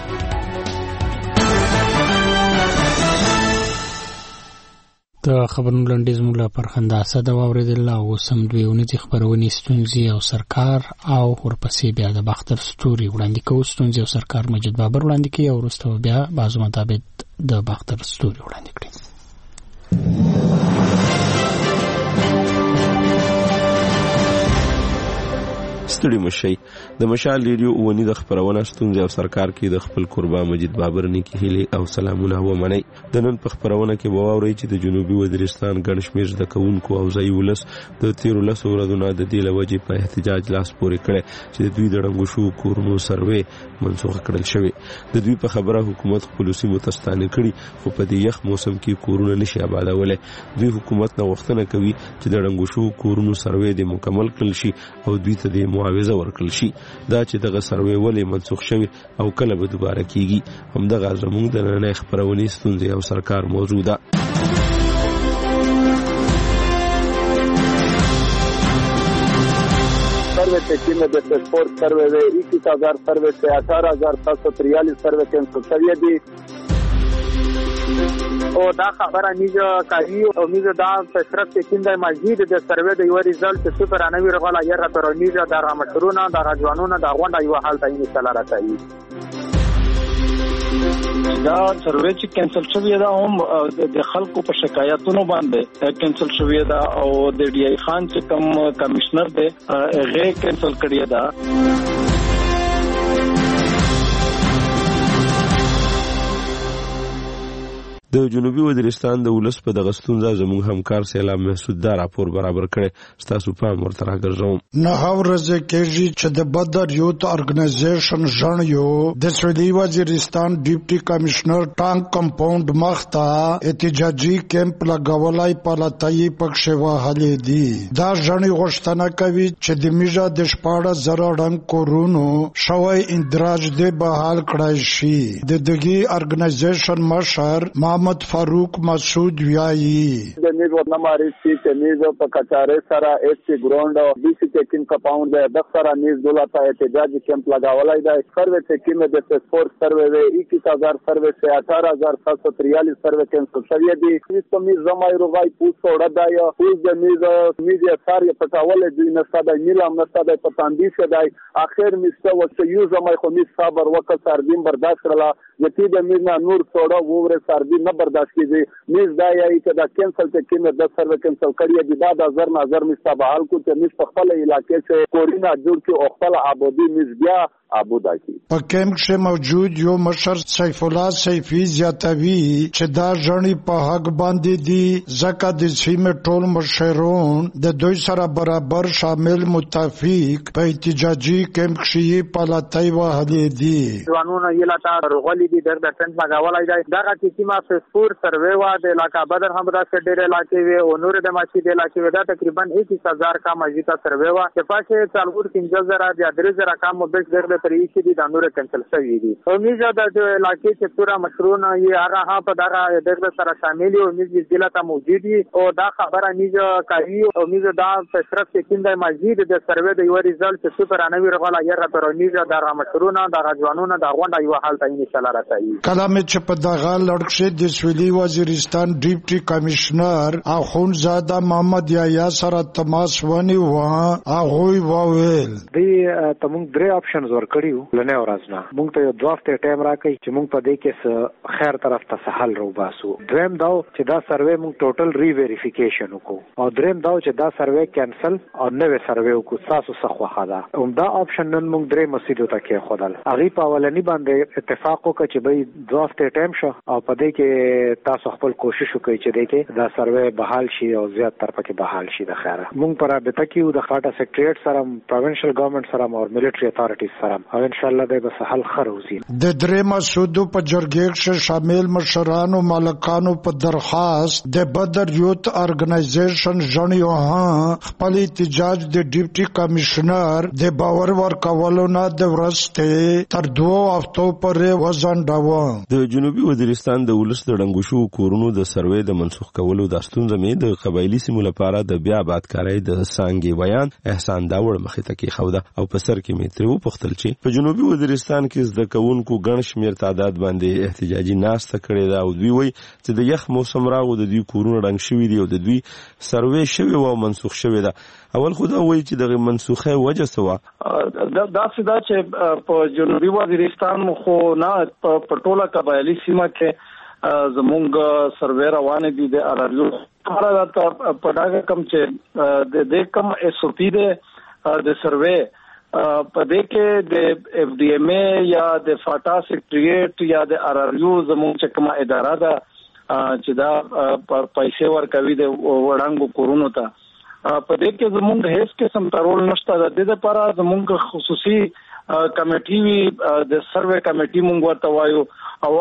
د خبرونو لنډیز موږ له فرخنده اسد واوریدل او سم دوی ونې خبرونې ستونزې او سرکار او ورپسې بیا د باختر ستوري وړاندې کوو. ستونزې او سرکار مجید بابر وړاندې کوي او وروسته بیا بازو مطابق د باختر ستوري وړاندې کړي. ستړي مشي د مشال ریډیو ونی د خبرونه ستونزې او سرکار کې د خپل قربا مجید بابر نیکی هلي او سلامونه و منی. د نن په خبرونه کې وواوري چې د جنوبي وزیرستان ګڼ شمېر د کوونکو او ځای ولس د تیرو لسو ورځو د دې لوجې په احتجاج لاس پورې کړي چې د دوی د ړنګو شو کورونو سروې منسوخ کړل شوی. د دوی په خبره حکومت خپل سیمو تستانه کړي خو په دې یخ موسم کې کورونه نشي آبادولای. دوی حکومت نه وختنه کوي چې د ړنګو شو کورونو سروې د مکمل کړل شي او دوی ته د معاوضه ورکړل شي. دا چې دغه سروې ولې منسوخ شوی او کله به دوباره کیږي همدغه زموږ د نن خبرونې ستونزې او سرکار موضوع ده. सर्वे से टीम में स्पोर्ट सर्वे में इक्कीस हजार सर्वे से अठारह हजार सात सौ तिरयालीस सर्वे के सत्तावी او دا خبره میجا کوي او میجا دا پیشرفت کیندای مزید د سروې د یو ریزلټ سپر انوي رغلا یره تر میجا د مشرونه د راځوانونو د غونډه یو حال ته یې سره راځي. دا سروې چې کینسل شوی دا هم د خلکو په شکایتونو باندې کینسل شوی دا او د ډي ای خان چې کوم کمشنر دی هغه کینسل کړی دا. د جنوبي وزیرستان د ولس په دغه ستونزه زموږ همکار سیلاب محسود دا راپور برابر کړي، ستاسو پام ورته راګرځوم. نه ورځې کېږي چې د بدر یوت ارګنایزیشن ژڼیو د سویلي وزیرستان ډیپټي کمشنر ټانک کمپاوند مخته احتجاجي کیمپ لګولای پلاتای پکښې وهلې دي. دا ژڼي غوښتنه کوي چې د میژه د شپاړس زره ړنګ کورونو شوی اندراج دې بحال کړای شي. د دغه ارګنایزیشن مشر محمد فاروق مسعود ویایي د میژه نمبر سی چې میژه په کچاره سره ایس ګراوند بي سي چیکینګ کمپاوند د سره میز دولت احتجاجي کیمپ لګولای دی. سروے چیکینګ د سپورت سروے د اکیس هزار سروے سے اٹھارہ ہزار سات سو تریالیس سروے کینسل شوی دی. اس میز زمای روغای پوسټ وړه دی اوس د میز میډیا ساري پټاول دی نه ساده نیلام نه ساده پتاندي شه دی. اخر میسته وڅ یو زمای خو می صبر وکړ سردین برداشت کړلا یتی د میز نه نور څوړه ووره سردین نه برداشت کیږي. میز دا یی چې دا کینسل چیکینګ د سروے کینسل کړی دی. دا د زر نظر میسته بحال کو چې میز په خپل علاقې سے کورینا جوړ کې او خپل آبادی میز بیا آبودا کی. په کیمپ کې موجود یو مشر سیف الله سیفی زیاتوی چې دا ژڼي په حق باندې دي ځکه د سیمې ټول مشرون د دوی سره برابر شامل متفق په احتجاجي کیمپ کې پلاتای وهلې دي. قانون یې لاته رغولې دي د ټنټ لګولای دی. دا چې سیمه فسفور سروے وا د علاقہ بدر هم دا ډېر علاقې وي او نور د ماشي د علاقې وي. دا تقریبا اکیس هزار کا مجیتا سروے وا چې پاسه څلور پنځه زره یا درې زره کا مبش ډېر طریقې دي د نور کنسل شوی دي. او میزه د علاقې چې پورا مشرون یې هغه ها په دغه دغه سره شامل او میزه ضلع ته موجود دي او دا خبره میزه کوي او میزه دا پیشرفت کیندای مسجد د سروې د یو ریزلټ چې سپر انوي رغلا یې را پر میزه د مشرون د غجوانونو د غونډه یو حالت ان شاء الله راځي. کلام چې په دغه لړکشه د سویلي وزیرستان ډیپټي کمشنر اخونزاده محمد یحیی سره تماس ونی و هغه وویل دی تمون درې آپشنز ورکړیو لنه ورځنه مونږ ته یو دوافته ټایم راکړي چې مونږ په دې کې خیر طرف ته سهال رو باسو. دریم دا چې دا سروې مونږ ټوټل ری ویریفیکیشن وکړو او دریم دا چې دا سروې کینسل او نوې سروې وکړو. تاسو څه خوخه ده هم دا آپشن نن مونږ درې مسیدو ته کې خدل هغه په اولنی باندې اتفاق وکړ چې به دوافته ټایم شو او په دې کې تاسو خپل کوشش وکړئ چې دې کې دا سروې بحال شي او زیات تر پکې بحال شي. د خیره مونږ پر رابطه کې د خاطه سیکریټریټ سره پروینشل ګورنمنت سره او ملټری اتھارټیز سره او ان شاء الله به به حل خروزي. د درې مسودو په جرګې کې شامل مشرانو مالکانو په درخواست د بدر یوت ارګنایزیشن ژڼیو ها خپل احتجاج د ډیپټي کمشنر د باور ورکولو نه د ورسته تر دوه هفتو پورې وزنډاوه. د جنوبي وزیرستان د ولس د ډنګوشو کورونو د سروې د منسوخ کولو د ستونزې مې د قبایلی سیمو لپاره د بیا آبادکارۍ د سانګي بیان احسان داوړ مخې ته کې خوده او په سر کې مې تر و پختل چې په جنوبي وزیرستان کې زده کوونکو ګڼ شمېر تعداد باندې احتجاجي ناسته کړې ده او دوی وایي چې د یخ موسم راغو د دوی کورونه ړنګ شوي دي او د دوی سروې شوي او منسوخ شوي ده. اول خو دا وایي چې دغه منسوخه وجه څه وه؟ دا څه ده چې په جنوبي وزیرستان خو نه په ټوله قبایلي سیمه کې زمونږ سروې روانې دي د اراریو لپاره په ډاګه کم چې د دې کم ایس او پی ده د سروې په دې کې د اف ډي ایم ای یا د فاټا سیکریټریټ یا د اراریو زموږ چې کومه اداره ده چې دا پیسې ورکوي د وړاندو کورونو ته په دې کې زموږ هیڅ قسم ترول نشته. د دې لپاره زموږ خصوصي کمیټي وی د سروې کمیټي مونږ ورته وایو او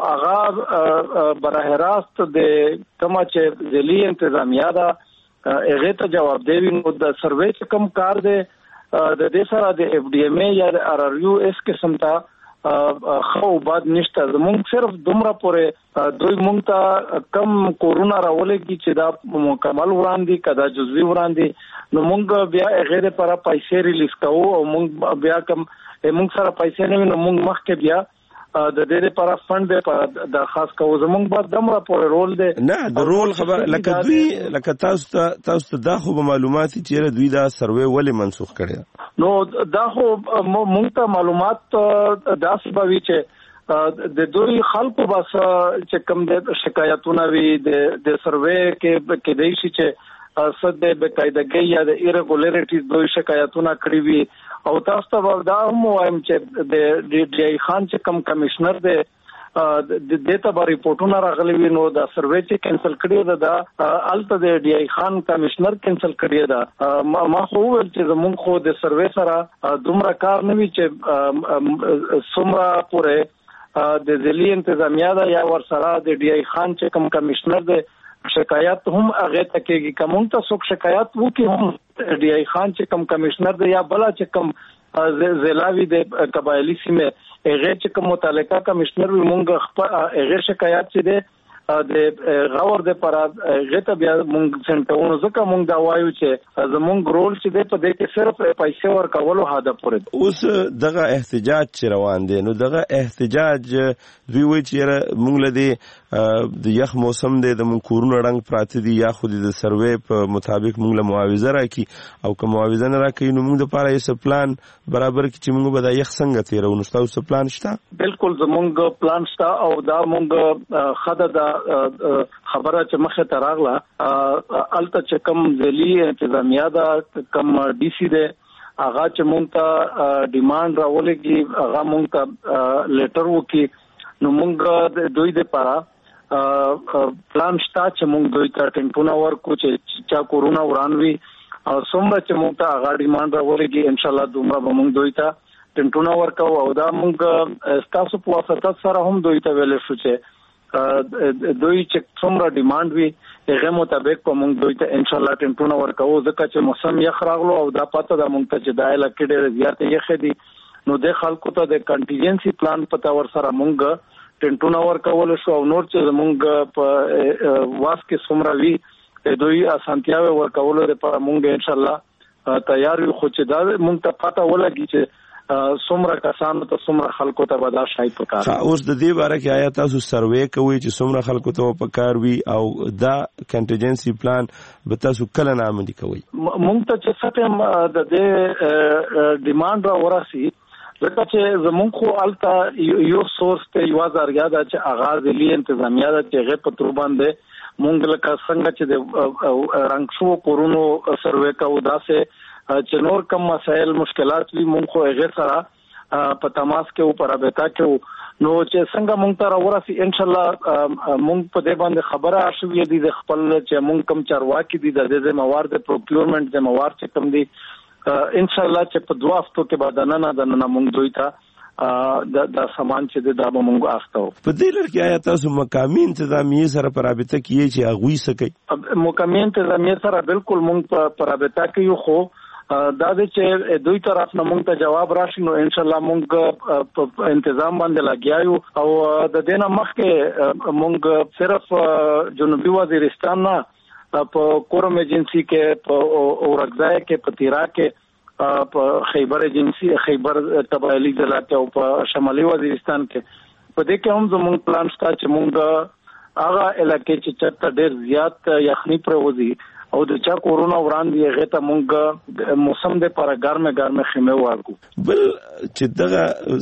هغه براه راست د کومه چې ځلي انتظامیه ده هغه ته جواب دی. نو د سروې چې کوم کار دی د دې سره د اف ډي ایم ای یا د ار ار یو اس قسم ته خو بعد نشته. زمونږ صرف دومره پورې دوی مونږ ته کم کورونا راولې کی چې دا مکمل وړاندې کدا جزوی وړاندې نو مونږ بیا غیر پر پیسې ریلیز کوو او مونږ بیا کم مونږ سره پیسې نه نو مونږ مخکې بیا د دې لپاره فند به درخواست کوو. زمونږ بعد دمره پورې رول دی نه د رول خبر لکه دوی لکه تاسو ته تاسو ته دا خو معلومات چې دوی دا سروې ولې منسوخ کړي نو دا خو مونږ ته معلومات داسې به وي چې د دوی خلکو بس چې کوم د شکایتونه وي د د سروې کې کې دی چې صد به قاعدګي یا د ایرګولریټیز دوی شکایتونه کړی وي او تاسو ته دا هم وایم چې د ډي ډي خان چې کوم کمشنر دی د دته به ریپورتونه راغلي وي نو دا سروې چې کینسل کړی دا الته د ډي آی خان کمشنر کینسل کړی دا ما خو ول چې زمونږ خو د سروې سره دومره کار نه وی چې څومره پورې د ځلي انتظامیه دا یا ور سره د ډي آی خان چې کم کمشنر دی شکایت هم هغه ته کېږي کوم ته څوک شکایت وکي هم ډي آی خان چې کم کمشنر دی یا بلا چې کم زلاوی د قبایلی سیمه هغه چې کوم متعلقه کمشنر وي مونږ خپل هغه شکایت چې دی د غور د پر هغه ته بیا مونږ څنګه ځکه مونږ دا وایو چې زمونږ رول چې دی په دې کې صرف پیسې ورکولو هدف پرې اوس دغه احتجاج چې روان دي نو دغه احتجاج دوی وایي چې مونږ له د یخ موسم دی د مونږ کورونه رنګ پراته دي یا خو د سروې په مطابق مونږ له معاوضه راکړي او که معاوضه نه راکړي نو مونږ لپاره یې پلان برابر کړي چې مونږ به د یخ څنګه تیرو نو تاسو پلان شته بالکل زمونږ پلان شته او دا مونږ خدای دا خبره چې مخه ته راغله الته چې کم ځلي انتظامیه دا کم ډي سي دی هغه چې مونږ ته ډیماند راولېږي هغه مونږ ته لیټر وکي نو مونږ دوی د پاره پلان شته چې مونږ دوی ته ټینټونه ورکو چې چا کورونا ورانوي او څومره چې مونږ ته هغه ډیماند راولېږي ان شاء الله دومره به مونږ دوی ته ټینټونه ورکو او دا مونږ تاسو په واسطه سره هم دوی ته ویل شو چې دوی چې څومره ډیماند وي هغه مطابق په مونږ دوی ته ان شاء الله ټینټونه ورکو ځکه چې موسم یخ راغلو او دا پته د مونږ ته چې د علاقې ډېر زیات یخ دي نو د خلکو ته د کنټینجنسي پلان پتا ور سره مونږ ټینټونه ورکول شو او نور چې مونږ په واس کې څومره وی دوی اسانتیاوي ورکول لپاره مونږ ان شاء الله تیار یو خو چې دا مونږ ته پته ولګي چې څومره کسانو ته څومره خلکو ته به دا شای پکار اوس د دې باره کې آیا تاسو سروې کوي چې څومره خلکو ته پکار وي او دا کنټینجنسي پلان به تاسو کله نه عملي کوي مونږ ته چې څه د دې ډیماند را ورسي لکه چې زمونږ خو الته یو سورس ته یو ځارګیا دا چې آغاز لی انتظامیه دا چې هغه په تور باندې مونږ لکه څنګه چې د رنګ شو کورونو سروې کوو دا سه چې نور کم مسائل مشکلات وی مونږ خو هغه سره په تماس کې او پر رابطه کې نو چې څنګه مونږ ته راورسي ان شاء الله مونږ په دې باندې خبره شوې دي د خپل چې مونږ کم چارواکي دي د دې موارد پروکیورمنت د موارد چې کم دي ان شاء الله چې په دوه هفتو کې بعد نه نه نه مونږ دوی ته د د سامان چې د دابه مونږ آستو په دې لړ کې آیا تاسو مقامي انتظامیه سره پر رابطه کې چې اغوي سکی مقامي انتظامیه سره بالکل مونږ پر رابطه کې خو دا د چې دوی طرف نه مونږ ته جواب راشي نو ان شاء الله مونږ په تنظیم باندې لګیاو او د دینه مخکې مونږ صرف جنوبي وزیرستان نه په کورم ایجنسی کې په اورګځای کې په تیرا کې په خیبر ایجنسی خیبر قبایلی ضلع کې او په شمالي وزیرستان کې په دې کې هم زموږ پلان شته چې مونږ هغه علاقې چې چرته ډېر زیات یخني پروزي او د چا کورونا وړاندې هغه ته مونږ موسم د پر ګرمه ګرمه خیمه ورکو بل چې دغه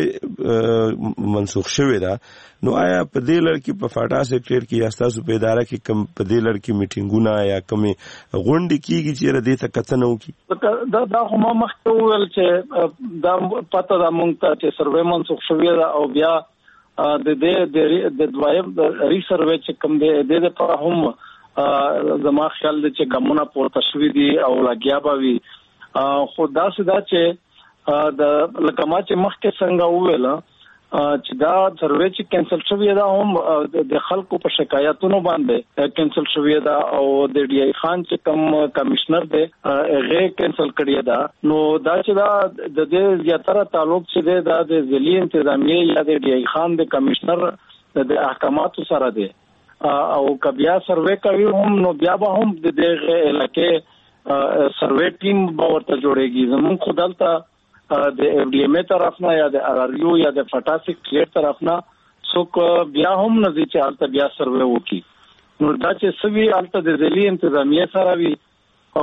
سروې منسوخ شوی دا نو آیا په دې لړ کې په فاټا سیکټر کې یا تاسو په اداره کې کم په دې لړ کې میټینګونه یا کمی غونډې کیږي چې ردی ته کتنه وکي دا دا هم مخته ویل چې دا پته دا مونږ ته چې سروې منسوخ شوی دا او بیا د دې د دوایم ری سروې چې کم دې د لپاره هم زما خیال دی چې ګمونه پورته شوي دي او لګیا به وي خو داسې دا چې د لکه ما چې مخکې څنګه وویله چې دا سروې چې کینسل شوې ده هم د خلکو په شکایتونو باندې کینسل شوې ده او د ډي آی خان چې کم کمشنر دی هغه کینسل کړی ده نو دا چې دا د دې زیاتره تعلق چې دی دا د ځلي انتظامیه یا د ډي آی خان د کمشنر د احکاماتو سره دی او کبیا سروې کوي هم نو بیا به هم د دغه علاقې سروې ټیم به ورته جوړېږي زموږ خدالته د اف ډي ایم طرف نه یا د ار ار یو یا د فټاسک کلیر طرف نه څوک بیا هم نه دي چې البته بیا سروې وکي نو دا چې سوي البته د ځلي انتظامیه سره وي او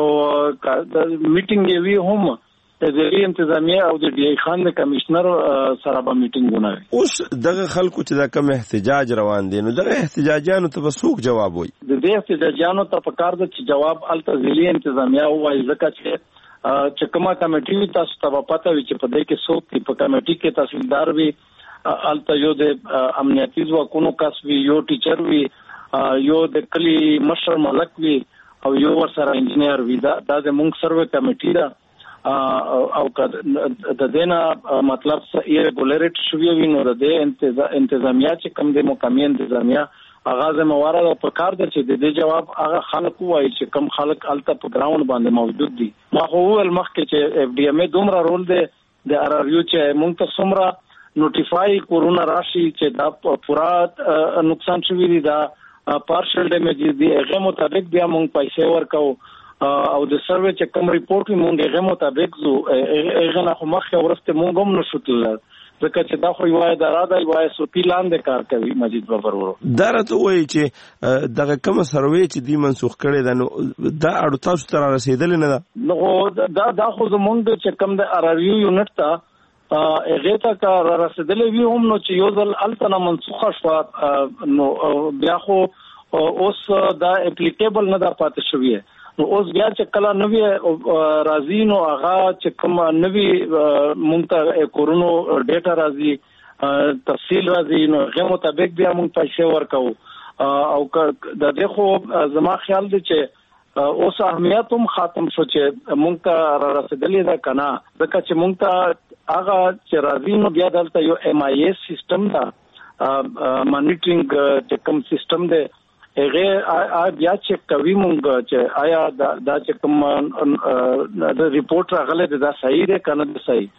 د میټینګ وی هم د ځلي انتظامیه او د ډي آی خان د کمشنر سره به میټینګونه وي اوس دغه خلکو چې دا کوم احتجاج روان دي نو دغه احتجاجانو ته څوک جواب وایي د دې احتجاجانو ته پکار ده چې جواب البته ځلي انتظامیه وایي ځکه چې چې کومه کمیټي تاسو ته پته وي چې په دې کې څوک په کمیټي کې تحصیلدار وي الته یو د امنیتي ځواکونو کس وی یو ټیچر وی یو د کلی مشر ملک وی او یو ورسره انجنیر وی دا د مونږ سروې کمیټې دا او د دینا مطلب ایرګولریټ شوی وی نو د انتظامیه چې کوم د مقامی انتظامیه اغاز موارد په کار د چې د جواب هغه خلک وایي چې کم خلک الته په ګراوند باندې موجود دي ما خو ول مخکې چې اف ډي ام ای دومره رول دی د ار ار یو چې مونږ ته سمرا نوټیفای کورونا راشي چې دا پورا نقصان شوی دی دا پارشل ډیمیج دی هغه مطابق بیا مونږ پیسې ورکو او د سروې چې کوم ریپورت مونږ هغه مطابق زو هغه نه خو مخه ورسته مونږ هم نشوتل ځکه چې دا خو یو اداره ده یو اس او پی لاندې کار کوي مجید بابر ورو دا راته وایي چې دغه کوم سروې چې دی منسوخ کړي دا نو دا اړو تاسو تر رسیدل نه ده نو دا دا خو زمونږ چې کوم د ار ار یو یونټ ته هغه ته کار رسیدلې وی هم نو چې یو ځل التنه منسوخه شو نو بیا خو اوس دا اپلیکیبل نه ده پاتې شوی نو اوس بیا چې کله نوې راځي نو هغه چې کوم نوې مونږ ته کورونو ډیټا راځي تفصیل راځي نو هغه مطابق بیا مونږ پیسې ورکو او د دې خو زما خیال دی چې اوس اهمیت هم ختم شو چې مونږ ته رسیدلې ده کنه ځکه چې مونږ ته هغه چې راځي نو بیا دلته یو ایم آی ایس سیستم دا مانیټرینګ چې کوم سیستم دی هغه بیا چک کوي مونږ چې آیا دا چې کوم د ریپورت راغله دا صحیح ده کنه ده صحیح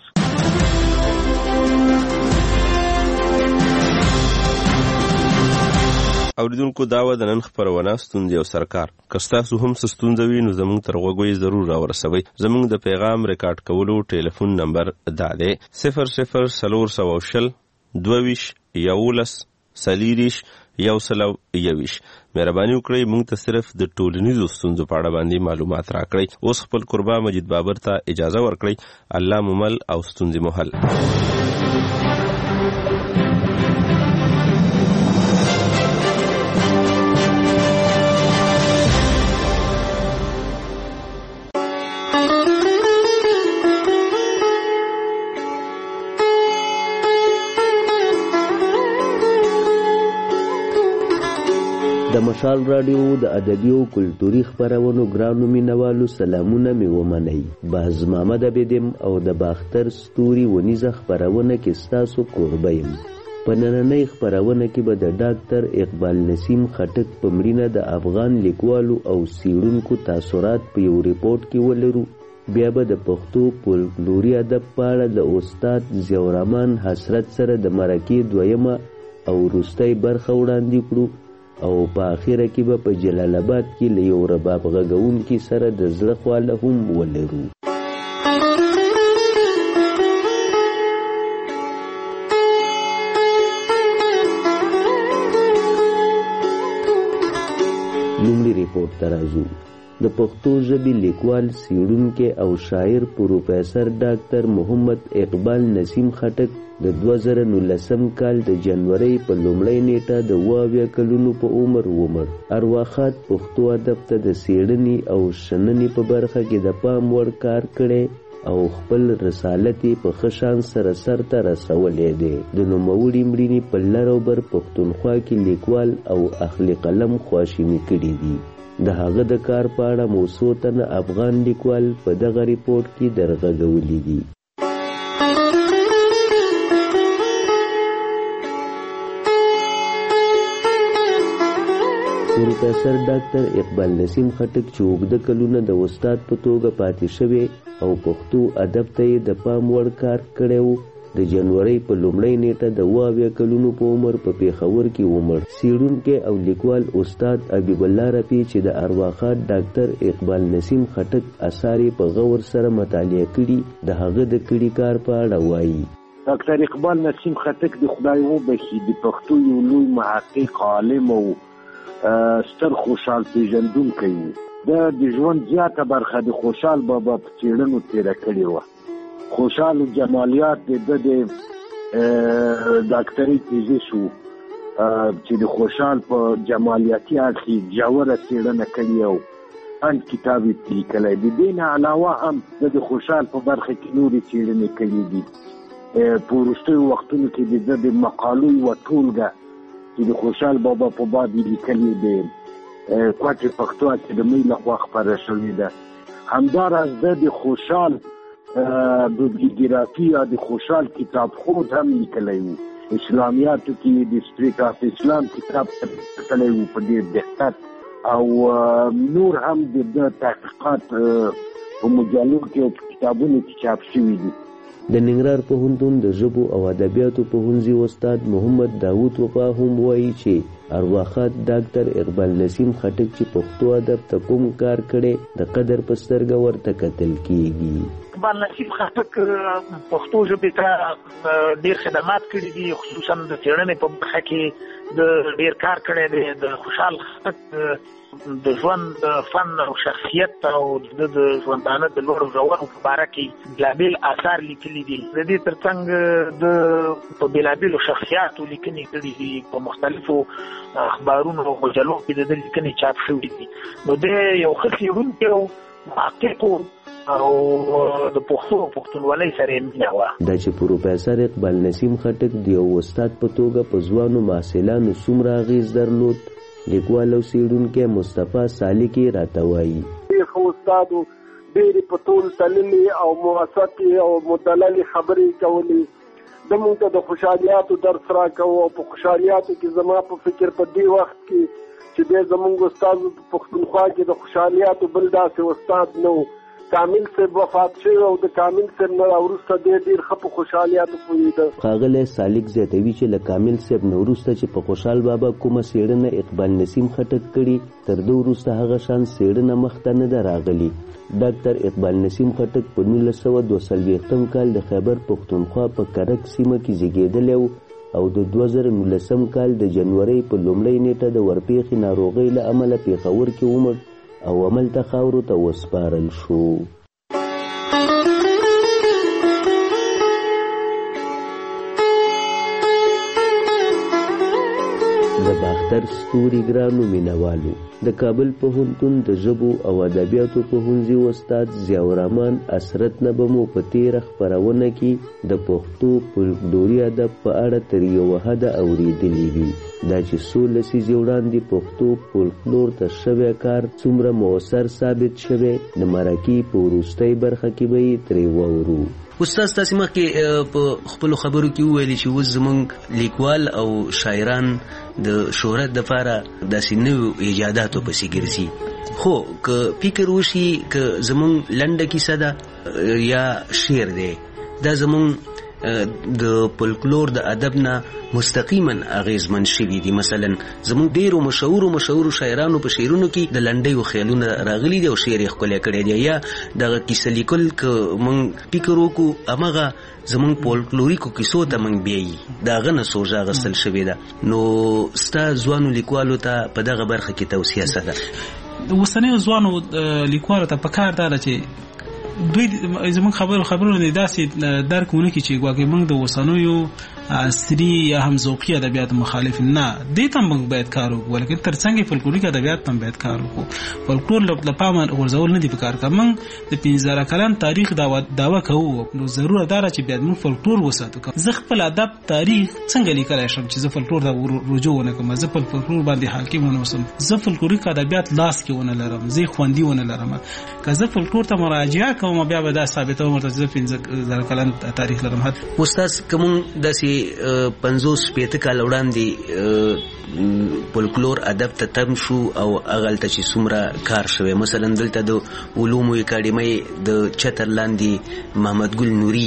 اوریدونکو داوا د نن خبرونه ستوندې او سرکار کستاسو هم ستوندوي نو زموږ تر غوږی ضرور راورسوي زموږ د پیغام ریکارډ کولو ټلیفون نمبر دا دی صفر صفر سلور سوشل دویش یولس سلیریش یو سلو یویش مهرباني وکړئ موږ ته صرف د ټولنیزو ستونزو په اړه باندې معلومات راکړئ اوس خپل قربا مجید بابر ته اجازه ورکړئ الله ممل او ستونزې محل د مشال رادیو د ادبي او کلتوري خبرونو ګرانو مینوالو سلامونه مې ومنئ باز محمد عبدم او د باختر ستوري ونیزه خبرونه کې ستاسو کوربه یم په نننۍ خبرونه کې به د ډاکټر اقبال نسیم خټک په مړینه د افغان لیکوالو او څیړونکو تاثرات په یو ریپورت کې ولرو بیا به د پښتو فولکلوري ادب په اړه د استاد ضیاء الرحمن حسرت سره د مرکې دویمه او وروستۍ برخه وړاندې کړو او په اخره کې به په جلال آباد کې له یو رباب غږونکي سره د زړه خواله هم ولرو لومړي ریپورت ته راځو د پښتو ژبې لیکوال څیړونکی او شاعر پروفیسر ډاکټر محمد اقبال نسیم خټک د دوه زره نولسم کال د جنورۍ په لومړۍ نیټه د اوه اویا کلونو په عمر ومړ ارواښاد پښتو ادب ته د څیړنې او شننې په برخه کې د پام وړ کار کړی او خپل رسالت یې په ښه شان سره سرته رسولی دی د نوموړي مړینې په لر او بر پښتونخوا کې لیکوال او اخلي قلم خواشیني کړي دي د هغه د کار په اړه مو څو تنه افغان لیکوال په دغه ریپورت کې درغږولي دي پروفیسر ډاکټر اقبال نسیم خټک چې اوږده کلونه د استاد په توګه پاتې شوی او پښتو ادب ته یې د پام وړ کار کړی و د جنورۍ په لومړۍ نیټه د اوه اویا کلونو په عمر په پېښور کې ومړ څیړونکی او لیکوال استاد حبیب الله رفیع چې د ارواښاد ډاکټر اقبال نسیم خټک اثار یې په غور سره مطالعه کړي د هغه د کړي کار په اړه وایي ډاکټر اقبال نسیم خټک د خدای وبخښي د پښتو یو لوی محقق عالم او ستر خوشحال پیژندونکی و د ژوند زیاته برخه د خوشحال بابا په څېړنو تېره کړې وه خوشحال جمالیات د ده د ډاکټرۍ تیزیس و چې د خوشحال په جمالیاتي اړخ یې ژوره څېړنه کړې او اند کتاب یې لیکلی د دې نه علاوه هم د خوشحال په برخه کې نورې څېړنې کړې دي په وروستیو وختونو کې د د مقالو یوه ټولګه چې د خوشحال بابا په باب یې لیکلې د کوټې پښتو اکاډمۍ لخوا خپره شوې ده. همداراز ده د خوشحال بیبلیوګرافي یا د خوشحال کتابخود هم لیکلی و. اسلامیاتو کې د سپریټ آف اسلام کتاب لیکلی و په ډېر دقت، او نور هم د تحقیقات په مجلو کې او په کتابونو کې چاپ شوي دي. د ننګرهار پوهنتون د ژبو او ادبیاتو پوهنځي استاد محمد داوود وفا هم وایي چې ارواښاد ډاکټر اقبال نسیم خټک چې پښتو ادب ته کوم کار کړی د قدر په سترګه ورته کتل کېږي. اقبال نسیم خټک پښتو ژبې ته ډېر خدمات کړي دي، خصوصا د څېړنې په برخه کې د ډېر کار کړی دی. د خوشحال خټک د ژوند فن او شخصیت او د ژوندانه د لوړو ژورو په باره کې بېلابېل آثار لیکلي دي. د دې ترڅنګ د په بېلابېلو شخصیاتو لیکنې کړي دي، په مختلفو اخبارونو او مجلو کې د ده لیکنې چاپ شوي دي. نو دی یو ښه څېړونکی او محقق او د پښتو او پښتونولۍ سره یې مینه وه. دا چې پروفیسر اقبال نسیم خټک د یو استاد په توګه په ځوانو محصلانو څومره اغېز درلود، لیکوال او څېړونکی مصطفی سالکي راته وایي. ډېر ښه استاد و، ډېرې په ټول تللې او موثقې او مدللې خبرې کولې. ده موږ ته د خوشحالیاتو درس راکوه او په خوشحالیاتو کې زما په فکر په دې وخت کې چې دی زموږ استاد په پښتونخوا کې د خوشحالیاتو بل داسې استاد نه و. کامل صاحب وفات شوی او د کامل صاحب نه وروسته دی ډېر ښه په خوشحالیاتو پوهېده. ښاغلی سالک زیاتوي چې له کامل صاحب نه وروسته چې په خوشحال بابا کومه څېړنه اقبال نسیم خټک کړي، تر ده وروسته هغه شان څېړنه مخته نه ده راغلې. ډاکټر اقبال نسیم خټک په نولس سوه دوه څلوېښتم کال د خیبر پښتونخوا په کرک سیمه کې زیږېدلی و او د دوه زره نولسم کال د جنورۍ په لومړۍ نیټه د ورپېښې ناروغۍ له امله پېښور کې ومړ او هملته خاورو ته وسپارل شو. د باختر ستوري ګرانو مینوالو، د کابل پوهنتون د ژبو او ادبیاتو پوهنځي استاد ضیاء الرحمن اسرت نه به مو په تېره خپرونه کې د پښتو فولکلوري ادب په اړه تر یوه حده اورېدلي وي. دا چې څو لسیزې وړاندې پښتو فولکلور ته شوی کار څومره مؤثر ثابت شوی، د مرکې په وروستۍ برخه کې به یې ترې واورو. استاد تاسو مخکې په خپلو خبرو کې وویلي چې اوس زموږ لیکوال او شاعران د شهرت دپاره داسې نویو ایجاداتو پسې ګرځي. خو که فکر وشي که زموږ لنډه کیسه ده یا شعر دی، دا زموږ د فولکلور د ادب نه مستقیما اغیزمن شوي دي. مثلا زموږ ډیرو مشهورو مشهورو شاعرانو په شعرونو کې د لنډیو خیالونه راغلي دي او شعر یې ښکلی کړی دی، یا دغه کیسه لیکل که موږ فکر وکړو همغه زموږ فولکلوریکو کیسو ته موږ بیایي، د هغه نه سوژه اخیستل شوې ده. نو ستا ځوانو لیکوالو ته په دغه برخه کې توصیه څه ده؟ د اوسنیو ځوانو لیکوالو ته پکار دا ده چې دوی زموږ خبرو خبرونه دي داسې درک ونه کړي چې ګواکې موږ د اوسنیو عصري یا هم ذوقي ادبیاتو مخالف نه، دې ته موږ باید کار وکړو، ولکن تر څنګ یې فولکلوریک ادبیات ته هم باید کار وکړو. فولکلور له پامه غورځول نه دي پکار که موږ د پنځه زره کلن تاریخ دعوه کوو، نو ضروره دا ده چې باید موږ فولکلور وساتو. زه خپل ادب تاریخ څنګه لیکلی شم چې زه فولکلور ته رجوع ونه کړم، زه په فولکلور باندې حاکم ونه اوسم، زه فولکلوریک ادبیات لاس کې ونه لرم، زه یې خوندي ونه لرم. که زه فولکلور ته مراجعه کوم بیا به دا ثابتوم ورته چې زه پنځه زره کلن تاریخ لرم. استاد که موږ داسې پنځوس شپېته کاله وړاندې فولکلور ادب ته تم شو او هغلته چې څومره کار شوی، مثلا دلته د علومو اکاډمۍ د چتر لاندې محمد ګل نوري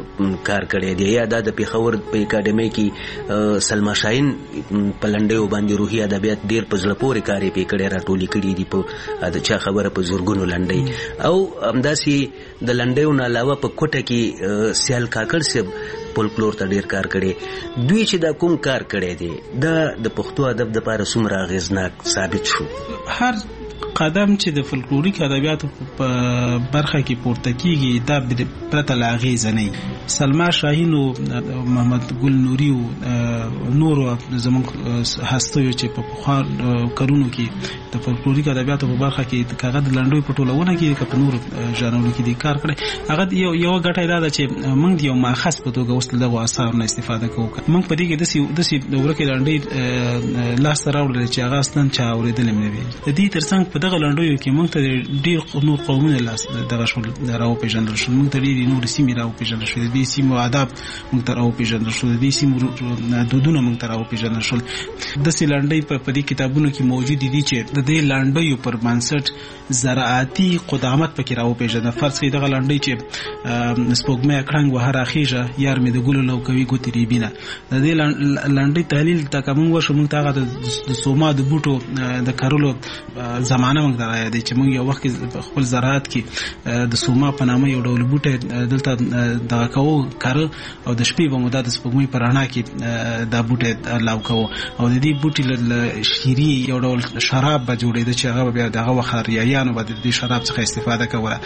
کار کړی دی، یا دا د پېښور په اکاډمۍ کې سلما شاهین په لنډیو باندې روحي ادبیات ډېر په زړه پورې کار یې پې کړی، راټولې کړي دي په د چا خبره په زرګونو لنډۍ. او همداسې د لنډیو نه علاوه په کوټه کې سیال کاکړ صاحب فولکلور ته ډېر کار کړی. دوی چې دا کوم کار کړی دی دا د پښتو ادب دپاره څومره اغېزناک ثابت شو؟ هر قدم چې د فولکلوریک ادبیاتو په برخه کې پورته کیږي دا پرته له اغیزه نه سلما شاهین او محمد ګل نوري او نور زموږ هستوي چې په بخار کارونو کې د فولکلوریک ادبیاتو په برخه کې کاغذ لنډوي په ټولونه کې په نور ژانرونو کې د کار کړي هغه یو یو غټه دا چې موږ یو ماخص په توګه وسل دغه اثار نه استفاده کوو موږ په دې کې د سي د سي ورکه لنډي لاس راوړل چې هغه ستن چا اوریدل نه وي د دې ترڅنګ په دغه لنډیو کې موږ ته ډېر نور قومونه لاس دغه شول راو پیژندل شو موږ ته ډېر نور سیمې راو پیژندل شو د دې سیمو آداب موږ ته راو پیژندل شو د دې سیمو دودونه موږ ته راو پیژندل شو د سي لنډي په دې کتابونو کې موجود دي چې د دې لنډیو پر بنسټ زراعتي قدامت پکې راو پیژندل فرض کړئ دغه لنډي چې سپوږمۍ کړنګ وهر اخیجه یار مې د ګلو لو کوي ګوتې ریبینه د دې لنډي تحلیل تا کوم وشو موږ ته د سوما د بوټو د کارولو زمانه موږ درای دی چې موږ یو وخت خپل زراعت کې د سوما په نامه یو ډول بوټي دلته دغه کوو کار او د شپې په موده د سپوږمۍ په رڼا کې دا بوټي لاو کوو او د دې بوټي له شيري یو ډول شراب به جوړېده چې هغه بیا دغه وخت ریایانو به د دې شراب څخه استفاده کوله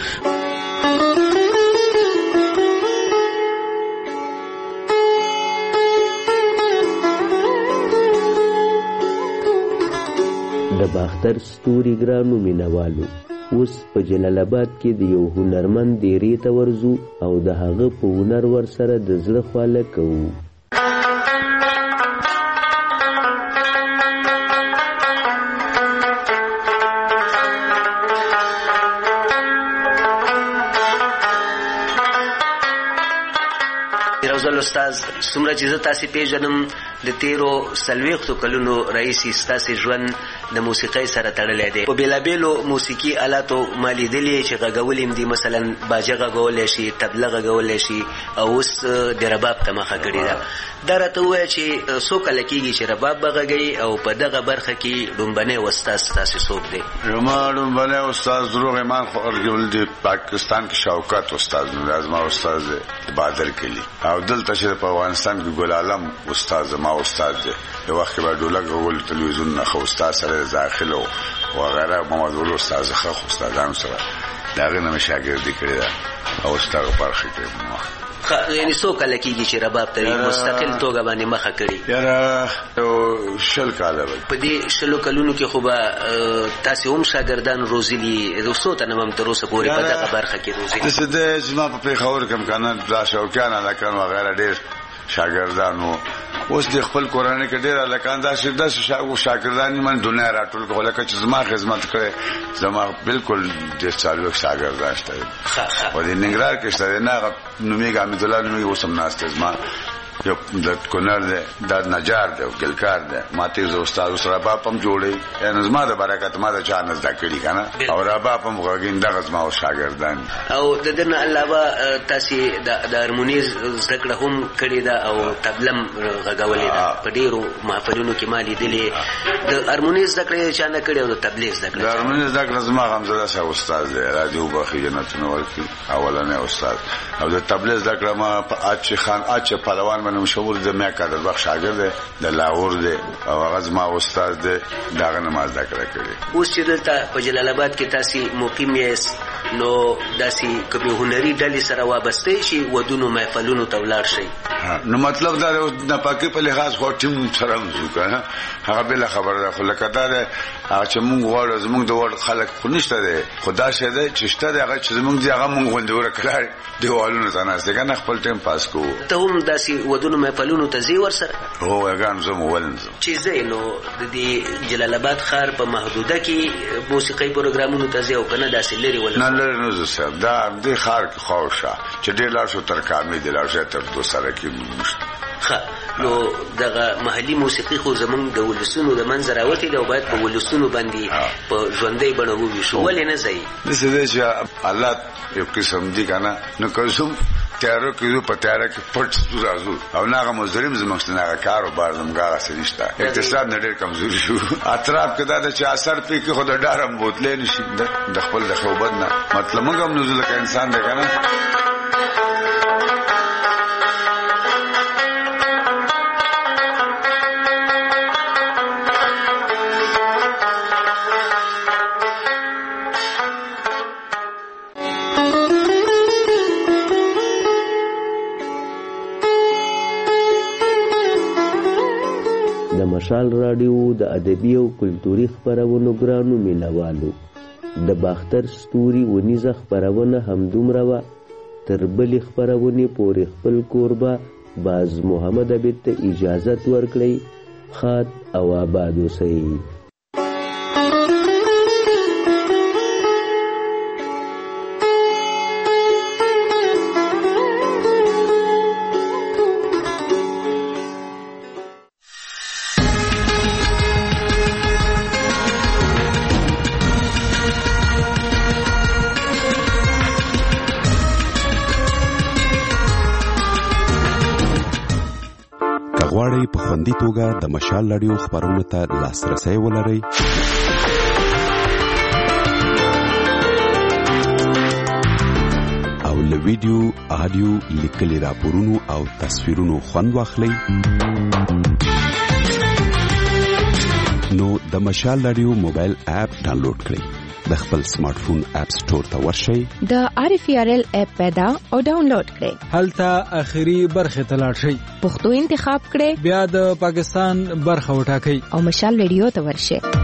د باختر ستوري ګرانو مینوالو اوس په جلال آباد کې د یو هنرمند ډیرې ته ورځو او د هغه په هنر ورسره د زړه خواله کوو استاد څومره چې زه تاسو پیژنم د تیرو سلويختو کلونو رئیسي ستاسو ژوند د موسیقۍ سره تړلې دی په بیلابېلو موسیقي آلاتو مالي دلی چې غږولې دي مثلا باجه غږولې شي تبله غږولې شي او اوس د رباب ته مخه کړې ده دا راته وایي چې څو کله کېږي چې رباب بغږي او په دغه برخه کې ډومبنه استاد تاسو څوک دی ما ډومبنه استاد ضرور ایمان خورګول دی پاکستان کې شوکت استاد نور اعظم استاد بادر کلی او دلته چې په افغانستان کې ګل عالم استاد ما استاد دی یو وخت به ډولک غول تلویزیون نه خو استاد سره داخله او غیره محمد ول استاد خو استادانو سره داغه نه شاګردي کړی دا او استاد په اړه کې خ یعنی څو کله کېږي چې رباب ته مستقل توګه باندې مخه کړی یاره شل کاله په دې شلو کلونو کې خو به تاسو هم شاګردان روزلي دوستو ته نوم تر اوسه پورې په دغه برخه کې روزلي څه د زما په خبر کم کنه دا شوکان علاقه وغیرہ ډېر شاګردانو اوس د خپل قرآن کې ډېر علاقان دا شي د شاګردان من دنیا راټول کوله چې زما خدمت کړي زما بالکل د څالو شاګردان شته او د ننګرهار کې شته نه نومي حمید الله نومي اوسم ناست زما یو د کونړ د د نجار د ګلکار د ماته زو استاد سره باپم جوړي ان زما د برکت ما د چا نزد کړي کنه او را باپم غوګین دغه زما او شاګردان او د دنه علاوه تاسو د هارمونیز زکړه هم کړی دا او تبلم غږولې دا په ډیرو محفلونو کې مالي دي د هارمونیز زکړه چا نه کړی او د تبلیغ زکړه د هارمونیز زکړه زما غمزده سره استاد دی راجو بخی جنت نور کی اولنې استاد او د تبلیغ زکړه ما اچ خان اچ پهلوان نو مشهور د میا کادر بخش شاګرد د لاهور دی او هغه زما استاد دی داغه نماز ذکر کړي اوس چې دلته په جلال آباد کې تاسو مقیم یې نو داسي کومه هنري ډلې سره وابسته شي ودونو محفلونو ته ولاړ شي نو مطلب دا نه پاکي په لحاظ خو ټیم سره موږ کنه هغه بل خبره ده خو لکه دا ده چې موږ غواړو زموږ د ور خلک خو نشته ده خدا شه ده چې شته ده هغه چې زموږ دی هغه موږ غوندور کړای دیوالونو ته نه ځکه نه خپل ټیم پاس کوو ته هم داسي ودونو محفلونو ته زی ور سره هو هغه زمو ولنځ چې زینو د دې جلال آباد ښار په محدوده کې موسیقي پروګرامونو ته زی او کنه داسې لري ول نه لري نو زه دا د ښار کې خوښه چې ډېر لار شو تر کامې د لار شه تر دوه سره کې ښه نو دغه محلي موسیقي خو زمونږ د ولسونو د منځ راوتې ده او باید په ولسونو باندې په ژوندۍ بڼه وویشو ولې نه ځي داسې دی چې الله یو قسم دی که نه نو کوم تیارو کې په تیاره کې پټ راځو او ناغه مزریم زموږ نه کاروبار زموږ هغه نشته اقتصاد نه ډېر کمزوري شو اطراف کې دا چې اثر پې کې خو د ډارم بوتلې نشي د خپل د خوبد نه مطلب موږ هم نو ځکه انسان دی که نه مشال راډیو د ادبي او کلتوري خپرونو ګرانو مینوالو د باختر ستوري ونیزه خپرونه همدومره وه. تر بلې خپرونې پورې خپل کوربه باز محمد عبید ته اجازت ورکړئ. ښاد او آباد اوسئ. غواړئ په خوندي توګه د مشال راډیو خپرونو ته لاسرسی ولرئ او له ویډیو، آډیو، لیکلي راپورونو او تصویرونو خوند واخلئ نو د مشال راډیو موبایل اپ ډاونلوډ کړئ. د خپل سمارټ فون اپ سٹور ته ورشئ، د آر اف ار ال اپ پیدا او ډاونلوډ کړئ. هلته اخري برخه ته لاړ شئ، پښتو انتخاب کړئ، بیا د پاکستان برخه وټاکئ او مشال ریډیو ته ورشئ.